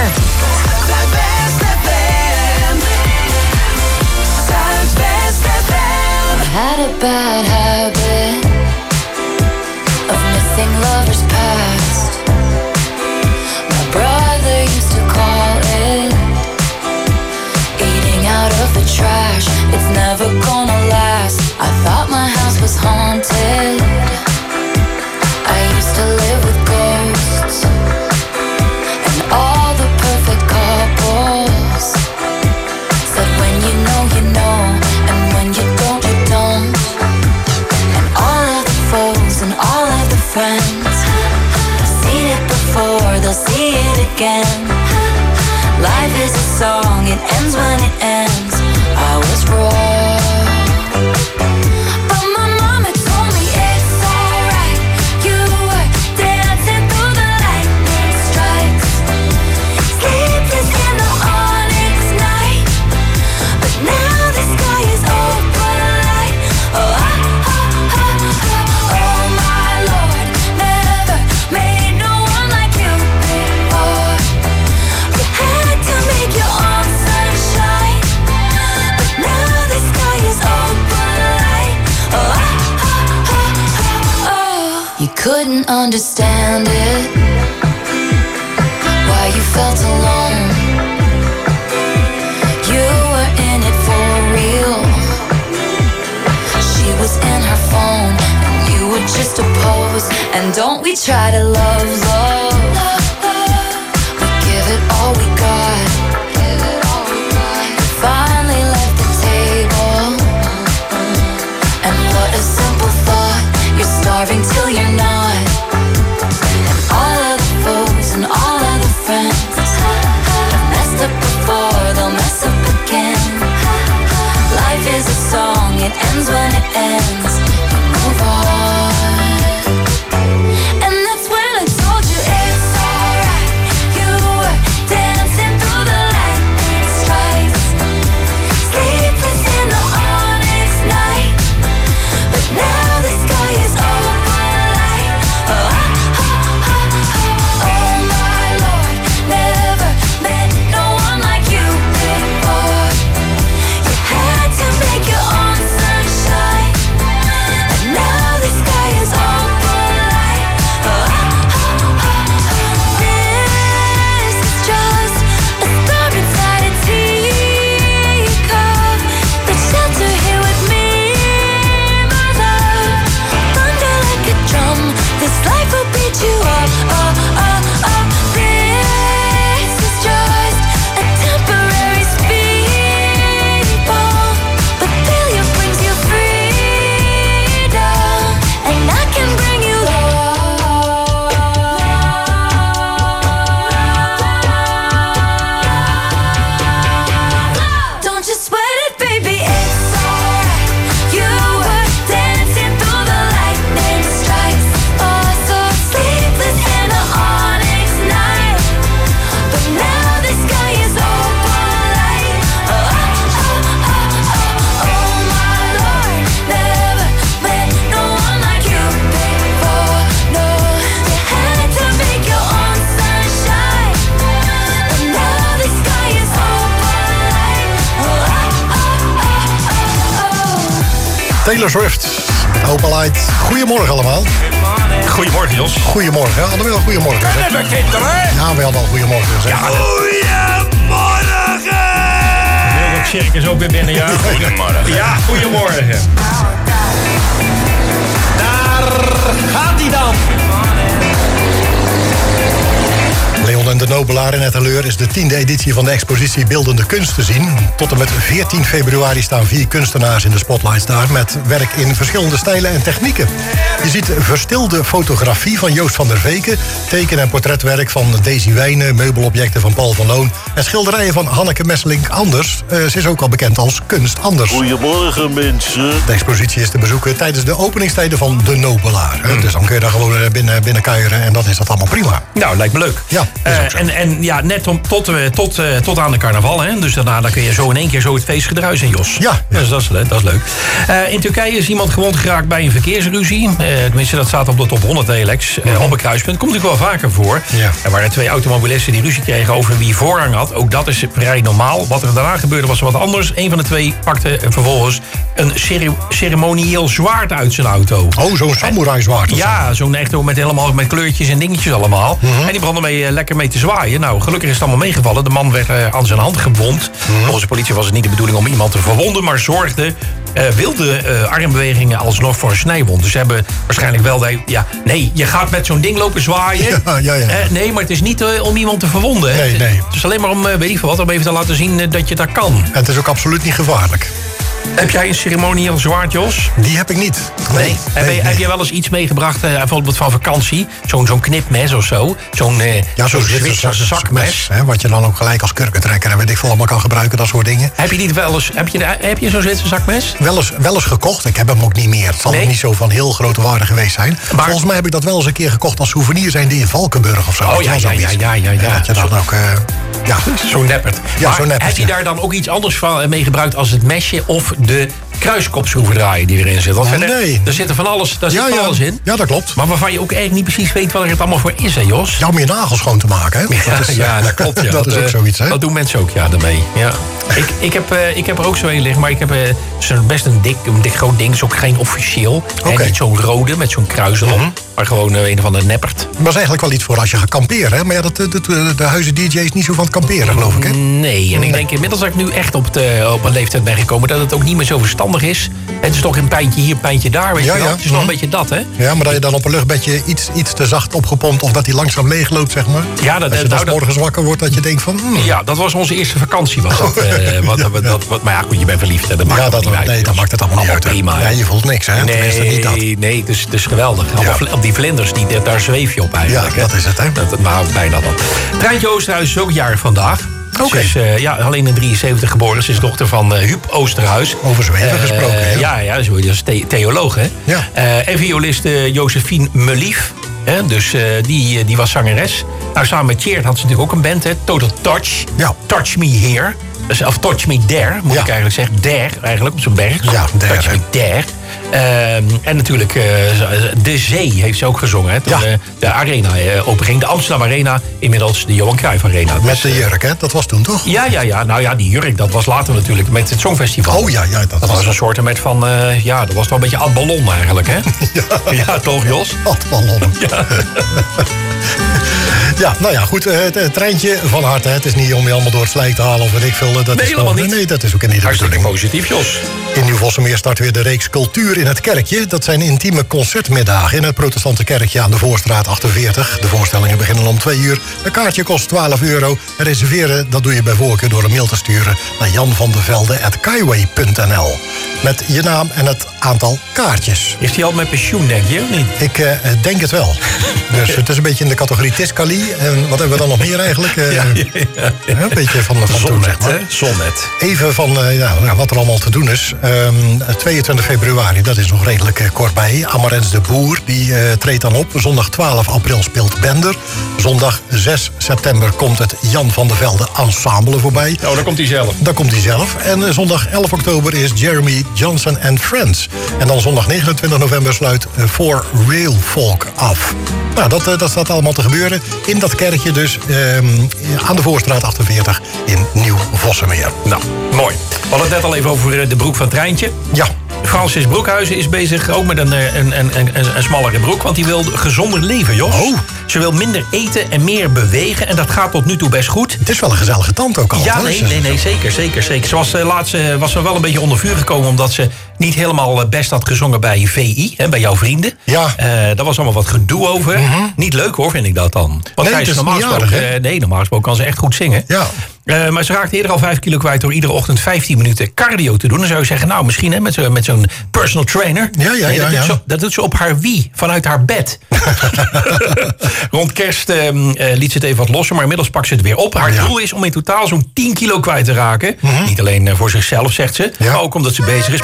Speaker 6: Zuidwest F M. Zuidwest F M.
Speaker 10: had a bad habit of missing lovers past. My brother used to call it eating out of the trash. It's never gonna last. I thought my house was haunted. I used to live with ghosts and all the perfect couples said when you know you know, and when you don't you don't. And all of the foes and all of the friends seen it before, they'll see it again. Life is a song, it ends when it ends. I was wrong, but my mama told me it's alright. You were dancing through the lightning strikes, sleepless in the onyx night. But now the sky is open light. Oh, ah, ah, ah, ah. Oh my Lord, never made no one like you before. You had to make your own sunshine, but now the sky is open light. Oh, ah, ah, ah, ah, oh. You couldn't understand it, why you felt alone. You were in it for real. She was in her phone and you were just a pose. And don't we try to love, love. We give it all we got. We finally left the table. And what a simple thought. You're starving till you're not. And all of the foes and all of the friends have messed up before, they'll mess up again. Life is a song, it ends when it ends. You move on. And that's when I told you it's alright. You were dancing through the lightning strikes, sleepless in the onyx night. But now the sky is open light. Oh, ah, ah, ah, ah. Oh my Lord, never met no one like you before. You had to make your own sunshine, and now the sky is open light. Oh, ah, ah, ah. This is just a storm inside a teacup. But shelter here with me, my love. Thunder like a drum, this life will beat you up, up, up, up. This is just a temporary speed bump, but failure brings you freedom, and I can bring you love. Don't you sweat it, baby, it's alright. You were dancing through the lightning strikes, oh so sleepless in the onyx night. But now the sky is open light. Oh, ah, ah, ah, ah. Oh my Lord, never met no one like you before. No, you had to make your own sunshine, but now the sky is open light. Oh, ah, ah, ah, ah, oh.
Speaker 7: Taylor Swift, Open Light. Goedemorgen allemaal.
Speaker 12: Goedemorgen, Jos.
Speaker 7: Goedemorgen. Hadden we al goedemorgen gezegd?
Speaker 11: hebben kinderen.
Speaker 7: Ja, we hadden al goedemorgen gezegd.
Speaker 11: Goedemorgen!
Speaker 12: Wil dat circus ook weer binnen, ja?
Speaker 11: Goedemorgen.
Speaker 12: Ja, goedemorgen.
Speaker 11: Daar gaat hij dan.
Speaker 7: Leon en de Nobelaar in Etteleur is de tiende editie van de expositie Beeldende Kunst te zien. Tot en met veertien februari staan vier kunstenaars in de spotlights daar met werk in verschillende stijlen en technieken. Je ziet verstilde fotografie van Joost van der Veken, teken- en portretwerk van Daisy Wijnen, meubelobjecten van Paul van Loon en schilderijen van Hanneke Messelink-Anders. Uh, ze is ook al bekend als Kunst Anders.
Speaker 18: Goedemorgen mensen.
Speaker 7: De expositie is te bezoeken tijdens de openingstijden van de Nobelaar. Mm. Dus dan kun je daar gewoon binnen, binnen kuieren en dan is dat allemaal prima.
Speaker 12: Nou, lijkt me leuk.
Speaker 7: Ja, dat is ook zo.
Speaker 12: En, en ja, net om, tot, uh, tot, uh, tot aan de carnaval. Hè? Dus daarna dan kun je zo in één keer zo het feestgedruis in, Jos.
Speaker 7: Ja.
Speaker 12: Dus dat is, dat is leuk. Uh, in Turkije is iemand gewond geraakt bij een verkeersruzie. Uh, tenminste, dat staat op de top honderd telex. Uh, op een kruispunt. Komt natuurlijk wel vaker voor.
Speaker 7: Ja.
Speaker 12: Er waren twee automobilisten die ruzie kregen over wie voorrang had. Ook dat is vrij normaal. Wat er daarna gebeurde was wat anders. Een van de twee pakte vervolgens een cere- ceremonieel zwaard uit zijn auto.
Speaker 7: Oh, zo'n samurai zwaard.
Speaker 12: Ja, zo'n echt met helemaal met kleurtjes en dingetjes allemaal.
Speaker 7: Mm-hmm.
Speaker 12: En die begon ermee uh, lekker mee te zwaaien. Nou, gelukkig is het allemaal meegevallen. De man werd uh, aan zijn hand gewond.
Speaker 7: Mm-hmm.
Speaker 12: Volgens de politie was het niet de bedoeling om iemand te verwonden, maar zorgde uh, wilde uh, armbewegingen alsnog voor een snijwond. Dus ze hebben waarschijnlijk wel de, ja, nee, je gaat met zo'n ding lopen zwaaien.
Speaker 7: Ja, ja, ja.
Speaker 12: Uh, nee, maar het is niet uh, om iemand te verwonden.
Speaker 7: Nee, nee.
Speaker 12: Het is alleen maar om, uh, weet ik veel wat, om even te laten zien uh, dat je dat kan.
Speaker 7: En het is ook absoluut niet gevaarlijk.
Speaker 12: Heb jij een ceremonieel zwaard, Jos?
Speaker 7: Die heb ik niet.
Speaker 12: Nee.
Speaker 7: nee.
Speaker 12: Heb,
Speaker 7: nee,
Speaker 12: je,
Speaker 7: nee.
Speaker 12: heb je wel eens iets meegebracht, uh, bijvoorbeeld van vakantie? Zo'n zo'n knipmes of zo? Zo'n uh,
Speaker 7: Ja, zo'n
Speaker 12: Zwitserse zakmes?
Speaker 7: Hè, wat je dan ook gelijk als kurkentrekker en weet ik veel allemaal kan gebruiken, dat soort dingen.
Speaker 12: Heb je niet wel eens, heb je, heb je zo'n Zwitserse zakmes?
Speaker 7: Wel eens, wel eens gekocht. Ik heb hem ook niet meer. Het zal
Speaker 12: Nee?
Speaker 7: ook niet zo van heel grote waarde geweest zijn.
Speaker 12: Maar-
Speaker 7: Volgens mij heb ik dat wel eens een keer gekocht als souvenir zijn die in Valkenburg of zo.
Speaker 12: Oh
Speaker 7: Weet je
Speaker 12: ja,
Speaker 7: wel,
Speaker 12: ja, ja,
Speaker 7: zoiets.
Speaker 12: ja, ja, ja.
Speaker 7: En dat je dan ook... Uh, ja.
Speaker 12: Zo'n neppert.
Speaker 7: Ja,
Speaker 12: Maar
Speaker 7: zo'n neppert,
Speaker 12: heb je
Speaker 7: ja.
Speaker 12: daar dan ook iets anders van mee gebruikt als het mesje of de kruiskopschroevendraaier die erin zit? Want verder,
Speaker 7: Nee.
Speaker 12: er zit er van alles, daar zit
Speaker 7: Ja,
Speaker 12: van
Speaker 7: ja.
Speaker 12: alles in.
Speaker 7: Ja, dat klopt.
Speaker 12: Maar waarvan je ook eigenlijk niet precies weet wat er het allemaal voor is, hè Jos?
Speaker 7: Ja, om je nagels schoon te maken, hè?
Speaker 12: Ja,
Speaker 7: dat is,
Speaker 12: ja,
Speaker 7: eh,
Speaker 12: dat klopt. Ja.
Speaker 7: dat is ook
Speaker 12: eh,
Speaker 7: zoiets, hè?
Speaker 12: Dat doen mensen ook, ja, daarmee. Ja. ik, ik, heb, uh, ik heb er ook zo een liggen, maar ik heb uh, zo'n best een dik, een dik groot ding. Is ook geen officieel.
Speaker 7: Oké.
Speaker 12: En niet zo'n rode met zo'n kruis erop.
Speaker 7: Mhm.
Speaker 12: Maar gewoon uh, een of andere neppert.
Speaker 7: Maar dat is eigenlijk wel iets voor als je gaat kamperen, hè? Maar ja, dat, dat, de, de huizen D J is niet zo van het kamperen, geloof ik, hè?
Speaker 12: Nee, en ik denk inmiddels dat ik nu echt op, de, op een leeftijd ben gekomen dat het ook niet meer zo verstandig is. Het is toch een pijntje hier, een pijntje daar, weet
Speaker 7: Ja,
Speaker 12: je wel.
Speaker 7: ja.
Speaker 12: Het is nog
Speaker 7: Mhm.
Speaker 12: een beetje dat, hè?
Speaker 7: Ja, maar dat je dan op een luchtbedje iets, iets te zacht opgepompt of dat hij langzaam leegloopt, zeg maar.
Speaker 12: Ja, dat,
Speaker 7: Als je
Speaker 12: nou,
Speaker 7: dan
Speaker 12: dat-
Speaker 7: morgens wakker wordt, dat je denkt van... hmm.
Speaker 12: Ja, dat was onze eerste vakantie. Was dat, eh, wat, wat, dat, wat, maar ja, goed, je bent verliefd. Hè, dat maakt
Speaker 7: Ja,
Speaker 12: ook
Speaker 7: dat,
Speaker 12: niet uit.
Speaker 7: nee, dat maakt het allemaal niet uit. hè.
Speaker 12: Prima.
Speaker 7: Ja, je voelt niks, hè? Tenminste, niet dat.
Speaker 12: Nee, nee, dus, dus geweldig. Allemaal vl- Op die vlinders, die, daar zweef je op eigenlijk.
Speaker 7: Ja, dat is het, hè?
Speaker 12: Dat, nou, bijna dat. Treintje Oosterhuis is ook jarig vandaag.
Speaker 7: Oké.
Speaker 12: Ze is uh, ja, alleen in drieënzeventig geboren. Ze is dochter van uh, Huub Oosterhuis.
Speaker 7: Over zweven
Speaker 12: Uh,
Speaker 7: gesproken, hè?
Speaker 12: Ja, ja, zo, dat is the- theoloog, hè?
Speaker 7: Ja.
Speaker 12: Uh, en violiste Josephine Melief. Hè? Dus uh, die, die was zangeres. Nou, samen met Tjeerd had ze natuurlijk ook een band, hè? Total Touch.
Speaker 7: Ja.
Speaker 12: Touch Me Here. Dus, of Touch Me There, moet
Speaker 7: Ja.
Speaker 12: ik eigenlijk zeggen. There, eigenlijk, op zo'n berg.
Speaker 7: Ja, there,
Speaker 12: Touch
Speaker 7: hè.
Speaker 12: Me There. Ehm, en natuurlijk uh, De Zee heeft ze ook gezongen. Hè, toen
Speaker 7: Ja.
Speaker 12: uh, de Arena uh, openging. De Amsterdam Arena, inmiddels de Johan Cruijff Arena.
Speaker 7: Met
Speaker 12: Dus,
Speaker 7: de
Speaker 12: uh,
Speaker 7: jurk, hè? Dat was toen, toch?
Speaker 12: ja, ja, ja. Nou ja, die jurk, dat was later natuurlijk met het Songfestival.
Speaker 7: Oh ja, ja, dat,
Speaker 12: Dat was een soort met van, uh, ja, dat was wel een beetje ad ballon eigenlijk, hè?
Speaker 7: Ja,
Speaker 12: Ja, toch, Jos?
Speaker 7: Wat ballonnen.
Speaker 12: Ja.
Speaker 7: Ja, nou ja, goed. eh, Het, het treintje van harte. hè. Het is niet om je allemaal door het slijk te halen of weet ik veel. eh, Dat
Speaker 12: Nee,
Speaker 7: is
Speaker 12: helemaal
Speaker 7: gewoon-
Speaker 12: niet.
Speaker 7: Nee, dat is ook niet de
Speaker 12: Hartstikke
Speaker 7: bedoeling.
Speaker 12: positief, Jos.
Speaker 7: In Nieuw-Vossemeer start weer de reeks Cultuur in het Kerkje. Dat zijn intieme concertmiddagen in het protestante kerkje aan de Voorstraat achtenveertig. De voorstellingen beginnen om twee uur. Een kaartje kost twaalf euro. En reserveren, dat doe je bij voorkeur door een mail te sturen naar janvandevelde at kaiway punt n l. Met je naam en het aantal kaartjes.
Speaker 12: Is die al met pensioen, denk je, of niet?
Speaker 7: Ik eh, denk het wel. Dus het is een beetje in de categorie Tiscali. En wat hebben we dan nog meer eigenlijk? Eh,
Speaker 12: Ja, ja, ja.
Speaker 7: Een beetje van, van toen, zeg
Speaker 12: Zonnet,
Speaker 7: maar.
Speaker 12: hè? Zonnet.
Speaker 7: Even van eh, ja, nou, wat er allemaal te doen is. Ehm, tweeëntwintig februari, dat is nog redelijk eh, kort bij. Amarens de Boer, die eh, treedt dan op. Zondag twaalf april speelt Bender. Zondag zes september komt het Jan van der Velde Ensemble voorbij.
Speaker 12: Oh, dan komt hij zelf.
Speaker 7: Dan komt hij zelf. En eh, zondag elf oktober is Jeremy Johnson and Friends. En dan zondag negenentwintig november sluit eh, For Real Folk af. Nou, dat, eh, dat staat allemaal te gebeuren. In dat kerkje dus, ehm, aan de Voorstraat achtenveertig in Nieuw-Vossemeer.
Speaker 12: Nou, mooi. We hadden het net al even over eh, de broek van Treintje.
Speaker 7: Ja.
Speaker 12: Francis Broekhuizen is bezig ook met een, eh, een, een, een, een, een smallere broek. Want die wil gezonder leven, Jos.
Speaker 7: Oh.
Speaker 12: Ze wil minder eten en meer bewegen. En dat gaat tot nu toe best goed.
Speaker 7: Het is wel een gezellige tand ook al.
Speaker 12: Ja,
Speaker 7: hoor.
Speaker 12: nee,
Speaker 7: Ze-
Speaker 12: nee, nee, zeker, zeker, zeker. Ze was uh, laatst uh, was ze wel een beetje onder vuur gekomen... omdat ze niet helemaal uh, best had gezongen bij V I, hè, bij jouw vrienden.
Speaker 7: Ja.
Speaker 12: Uh, daar was allemaal wat gedoe over.
Speaker 7: Mm-hmm.
Speaker 12: Niet leuk hoor, vind ik dat dan. Want
Speaker 7: Nee,
Speaker 12: zij
Speaker 7: het
Speaker 12: is
Speaker 7: is
Speaker 12: normaal
Speaker 7: niet
Speaker 12: gesproken...
Speaker 7: aardig, hè?
Speaker 12: uh, nee, normaal gesproken kan ze echt goed zingen.
Speaker 7: Ja.
Speaker 12: Uh, maar ze raakte eerder al vijf kilo kwijt door iedere ochtend vijftien minuten cardio te doen. Dan zou je zeggen, nou misschien hè, met, zo, met zo'n personal trainer.
Speaker 7: Ja, ja,
Speaker 12: Nee,
Speaker 7: ja,
Speaker 12: dat,
Speaker 7: ja.
Speaker 12: Doet ze, dat doet ze op haar wie, vanuit haar bed. Rond kerst um, uh, liet ze het even wat losser, maar inmiddels pakt ze het weer op. Haar
Speaker 7: Ja.
Speaker 12: doel is om in totaal zo'n tien kilo kwijt te raken.
Speaker 7: Mhm.
Speaker 12: Niet alleen uh, voor zichzelf, zegt ze,
Speaker 7: Ja.
Speaker 12: maar ook omdat ze bezig is met een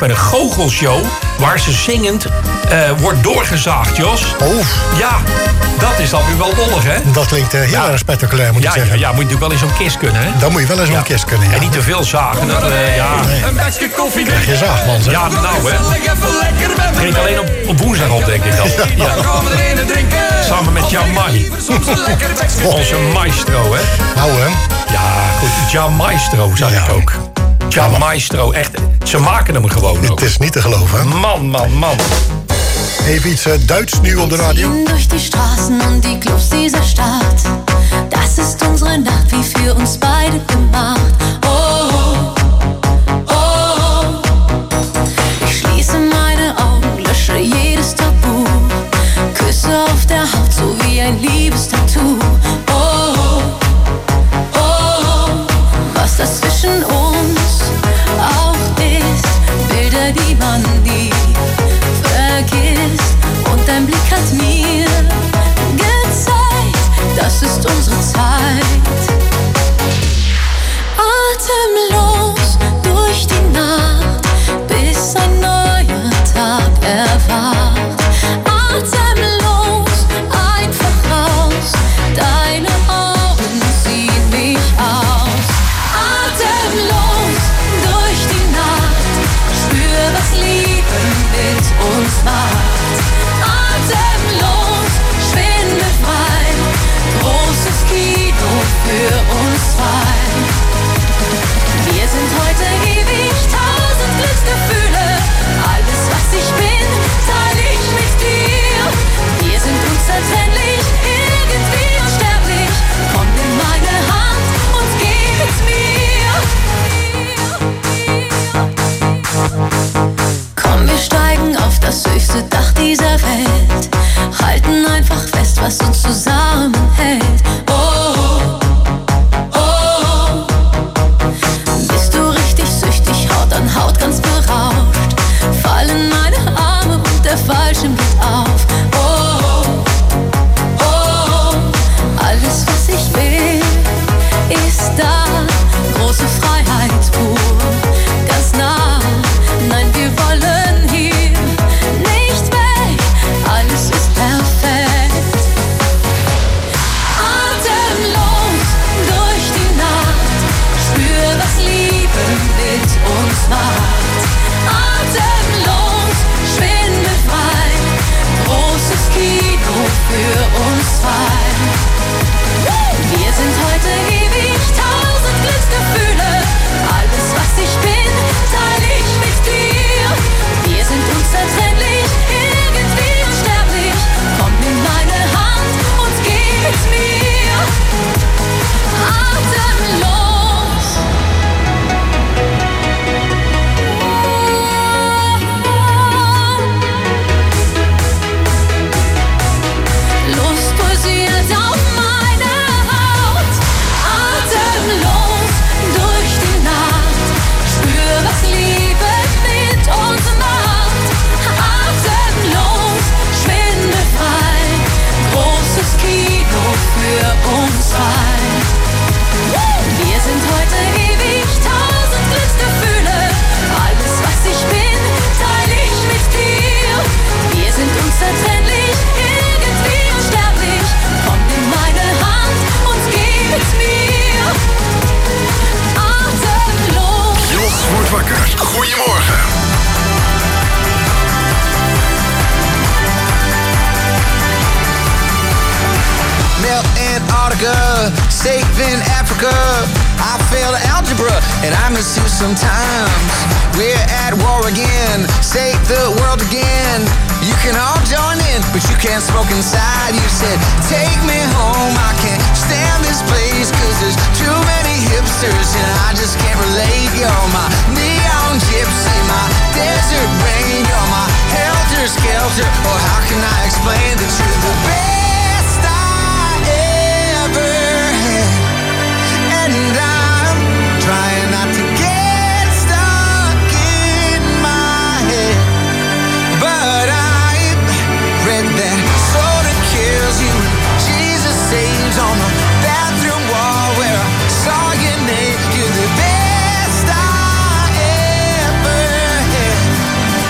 Speaker 12: vogelshow waar ze zingend uh, wordt doorgezaagd, Jos.
Speaker 7: Oh.
Speaker 12: Ja, dat is dan weer wel lollig, hè?
Speaker 7: Dat klinkt uh, heel
Speaker 12: ja.
Speaker 7: erg spectaculair, moet
Speaker 12: ja,
Speaker 7: ik zeggen.
Speaker 12: Ja, ja, moet je natuurlijk wel in zo'n kist kunnen, hè?
Speaker 7: Dan moet je wel in zo'n ja. kist kunnen, ja.
Speaker 12: En niet te veel zagen. Dat, uh, ja.
Speaker 7: Nee. Een bakje koffie. Krijg je zaagman, zeg.
Speaker 12: Ja, nou, hè. Het treedt alleen op, op woensdag op, denk ik dan. Ja. Ja. Samen met Jamai. Onze maestro, hè?
Speaker 7: Nou, hè?
Speaker 12: Ja, goed. Jamaestro, zag ja. ik ook. Jamaestro, echt. Ze maken hem gewoon ook.
Speaker 7: Het is niet te geloven, hè?
Speaker 12: Man, man, man.
Speaker 7: Even iets uh, Duits nu op de radio.
Speaker 10: Durch die Straßen und die Clubs dieser Stadt. Das ist unsere Nacht, wie für uns beide gemacht. Oh, oh, oh. Ich schließe meine Augen, lösche jedes Tabu. Küsse auf der Haut, so wie ein Liebestattoo. Oh, oh, oh. Was das zwischen uns auch ist, Bilder, die man nie vergisst. Und dein Blick hat mir gezeigt, das ist unsere Zeit. Atemlos durch die Nacht, bis ein neuer Tag erwacht. Atemlos, einfach raus, deine Augen ziehen mich aus. Atemlos durch die Nacht, spür, was Liebe mit uns macht. Atemlos, schwindelfrei, großes Kino für uns zwei. Wir sind heute ewig, tausend Glücksgefühle. Alles, was ich bin, teile ich mit dir. Wir sind unzertrennlich, irgendwie unsterblich. Komm in meine Hand und geh mit mir. Komm, wir steigen auf das höchste Dach dieser Welt. Halten einfach fest, was uns zusammenhält. Oh, oh, oh. Bist du richtig süchtig, Haut an Haut ganz berauscht. Fallen meine Arme und der Fallschirm geht auf. Oh, oh, oh. Alles, was ich will, ist da. Große Freiheit pur, ganz nah. Nein, wir wollen hier nicht weg. Alles ist perfekt. Atemlos durch die Nacht, spür, was Liebe mit uns macht. Atemlos, schwindelfrei, großes Kino für uns zwei. Wir sind heute ewig, tausend Glücksgefühle. Alles, was ich bin, teile ich mit dir. Wir sind unzertrennlich, irgendwie unsterblich. Komm in meine Hand und geh mit mir. Atemlos. Lust pulsiert auf meine Haut. Atemlos durch die Nacht. Spür, was Liebe mit uns macht. Atemlos, schwindelfrei. Großes Kino für uns zwei. Wir sind heute ewig, tausend Glücksgefühle. Alles, was ich bin, teile ich mit dir. Wir sind unzertrennlich, irgendwie unsterblich. Komm in meine Hand und geh mit mir. Atemlos.
Speaker 1: Jos wordt wakker. Goedemorgen.
Speaker 18: Melt Antarctica, safe in Africa. I failed algebra and I miss you sometimes. We're at war again, save the world again. You can all join in, but you can't smoke inside. You said, take me home, I can't stand this place, cause there's too many hipsters and I just can't relate. You're my neon gypsy, my desert rain. You're my helter-skelter, or how can I explain that you're the best I ever had? And I'm trying not to get stuck in my head, but I've read that soda kills you and Jesus saves on the bathroom wall where I saw your name. You're the best I ever had.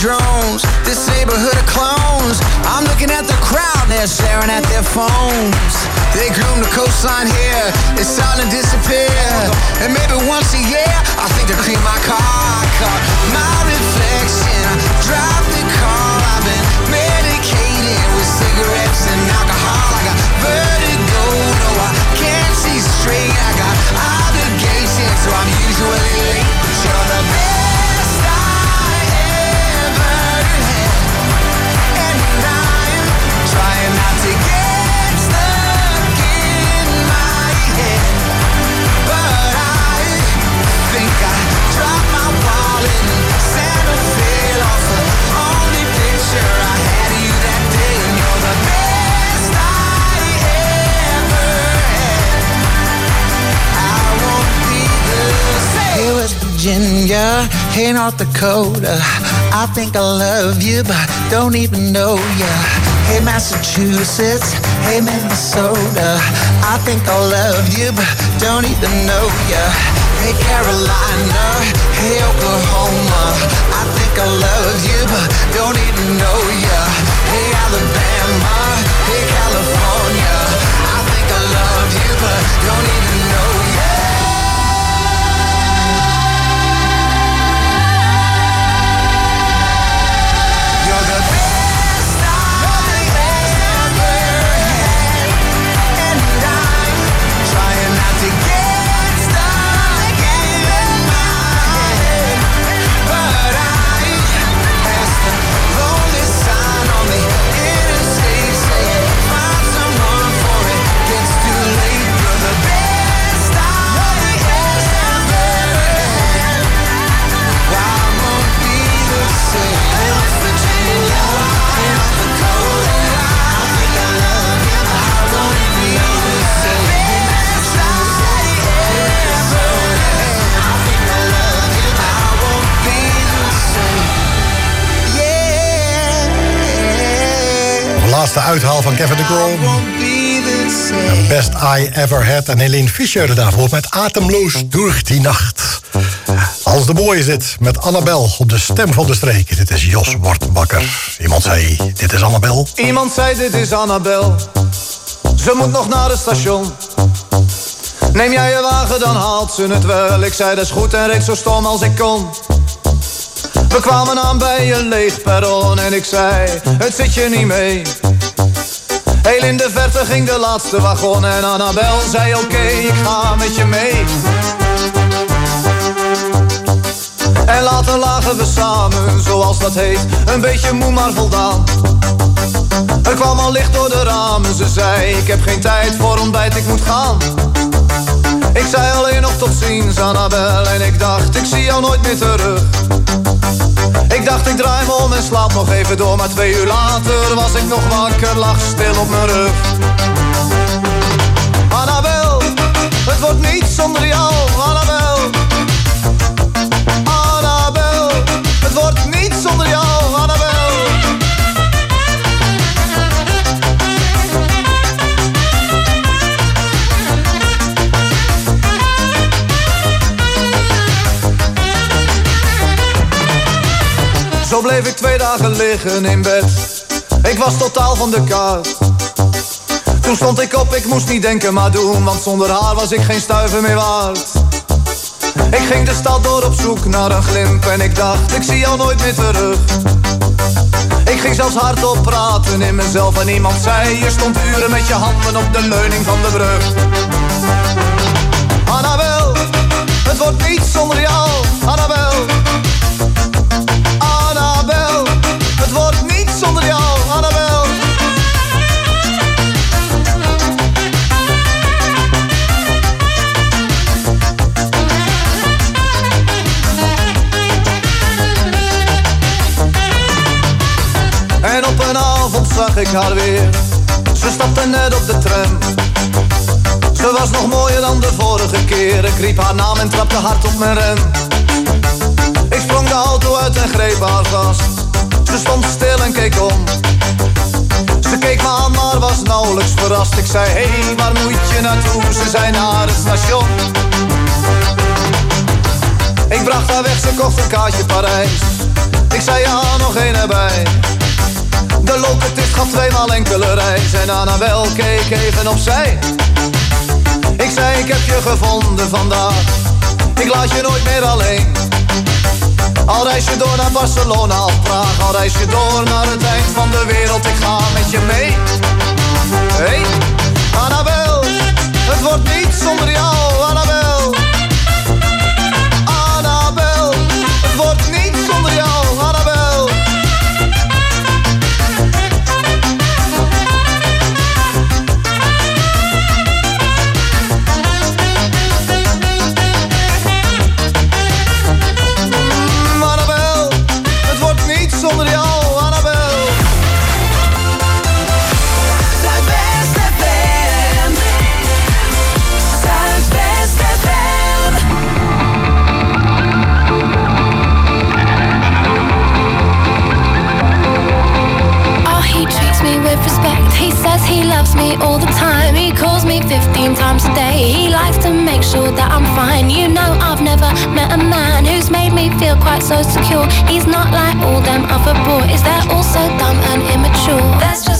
Speaker 18: drones. This neighborhood of clones. I'm looking at the crowd, they're staring at their phones. They groom the coastline here, it's starting to disappear. And maybe once a year, I think to clean my car. I caught my reflection, I drive the car. I've been medicated with cigarettes and alcohol. I got vertigo, no I can't see straight. I got obligations, so I'm usually late. But you're the best I ever had, and I'm trying not to get stuck in my head. But I think I dropped my wallet and Santa fell off. The only picture I had of you that day, and you're the best I ever had. I won't be the same. Hey, West Virginia, hey, North Dakota, I think I love you, but don't even know ya. Hey, Massachusetts, hey, Minnesota, I think I love you, but don't even know ya. Hey, Carolina, hey, Oklahoma, I think I love you, but don't even know ya. Hey, Alabama, hey, California, I think I love you, but don't even know ya. You're the best I ever had, and I'm trying not to get stuck in my head. But I passed the lonely sign on the interstate saying, find someone for it gets too late. You're the best I ever had. Well, I won't be the same. West Virginia, North Dakota, I think I love you, but I won't be the same. Best I ever had. I think I love you, but I won't be the same.
Speaker 7: De laatste uithaal van Kevin de Grohl. Best I Ever Had. En Helene Fischer daarvoor met Atemloos door die nacht. Als de boy zit met Annabel op de stem van de streek. Dit is Jos wordt wakker. Iemand zei, dit is Annabel.
Speaker 19: Iemand zei dit is Annabel. Ze moet nog naar het station. Neem jij je wagen, dan haalt ze het wel. Ik zei dat is goed en reed zo stom als ik kon. We kwamen aan bij een leeg perron en ik zei, het zit je niet mee. Heel in de verte ging de laatste wagon en Annabel zei oké, okay, ik ga met je mee. En later lagen we samen, zoals dat heet, een beetje moe maar voldaan. Er kwam al licht door de ramen, ze zei, ik heb geen tijd voor ontbijt, ik moet gaan. Ik zei alleen nog tot ziens, Annabel, en ik dacht, ik zie jou nooit meer terug. Ik dacht, ik draai me om en slaap nog even door, maar twee uur later was ik nog wakker, lag stil op mijn rug. Annabel, het wordt niet zonder jou, Annabel. Annabel, het wordt niet zonder jou, Annabel. Zo bleef ik twee dagen liggen in bed. Ik was totaal van de kaart. Toen stond ik op, ik moest niet denken maar doen, want zonder haar was ik geen stuiver meer waard. Ik ging de stad door op zoek naar een glimp en ik dacht, ik zie jou nooit meer terug. Ik ging zelfs hardop praten in mezelf en iemand zei, je stond uren met je handen op de leuning van de brug. Annabel, het wordt niet zonder jou, Annabel. Annabel, het wordt niet zonder jou, Annabel. En op een avond zag ik haar weer. Ze stapte net op de tram. Ze was nog mooier dan de vorige keer. Ik riep haar naam en trapte hard op mijn rem. Ik sprong de auto uit en greep haar vast. Ze stond stil en keek om. Ze keek me aan, maar was nauwelijks verrast. Ik zei, hé, hey, waar moet je naartoe? Ze zei, naar het station. Ik bracht haar weg, ze kocht een kaartje Parijs. Ik zei ja, nog één erbij. De loketist gaf tweemaal enkele reis en Annabel keek even opzij. Ik zei ik heb je gevonden vandaag, ik laat je nooit meer alleen. Al reis je door naar Barcelona of Praag, al reis je door naar het eind van de wereld, ik ga met je mee. Hey, Annabel, het wordt niet zonder jou, Annabel. Annabel, het wordt niet zonder jou, Annabel. Mm, Annabel, het wordt niet zonder jou, Annabel.
Speaker 6: Zuidwest F M. Zuidwest F M.
Speaker 10: Oh, he treats me with respect. He says he loves me all the time. He calls me fifteen times a day. He likes to make sure that I'm fine. You know I've never met a man who's made me feel quite so secure. He's not like all them other boys. They're all so dumb and immature. There's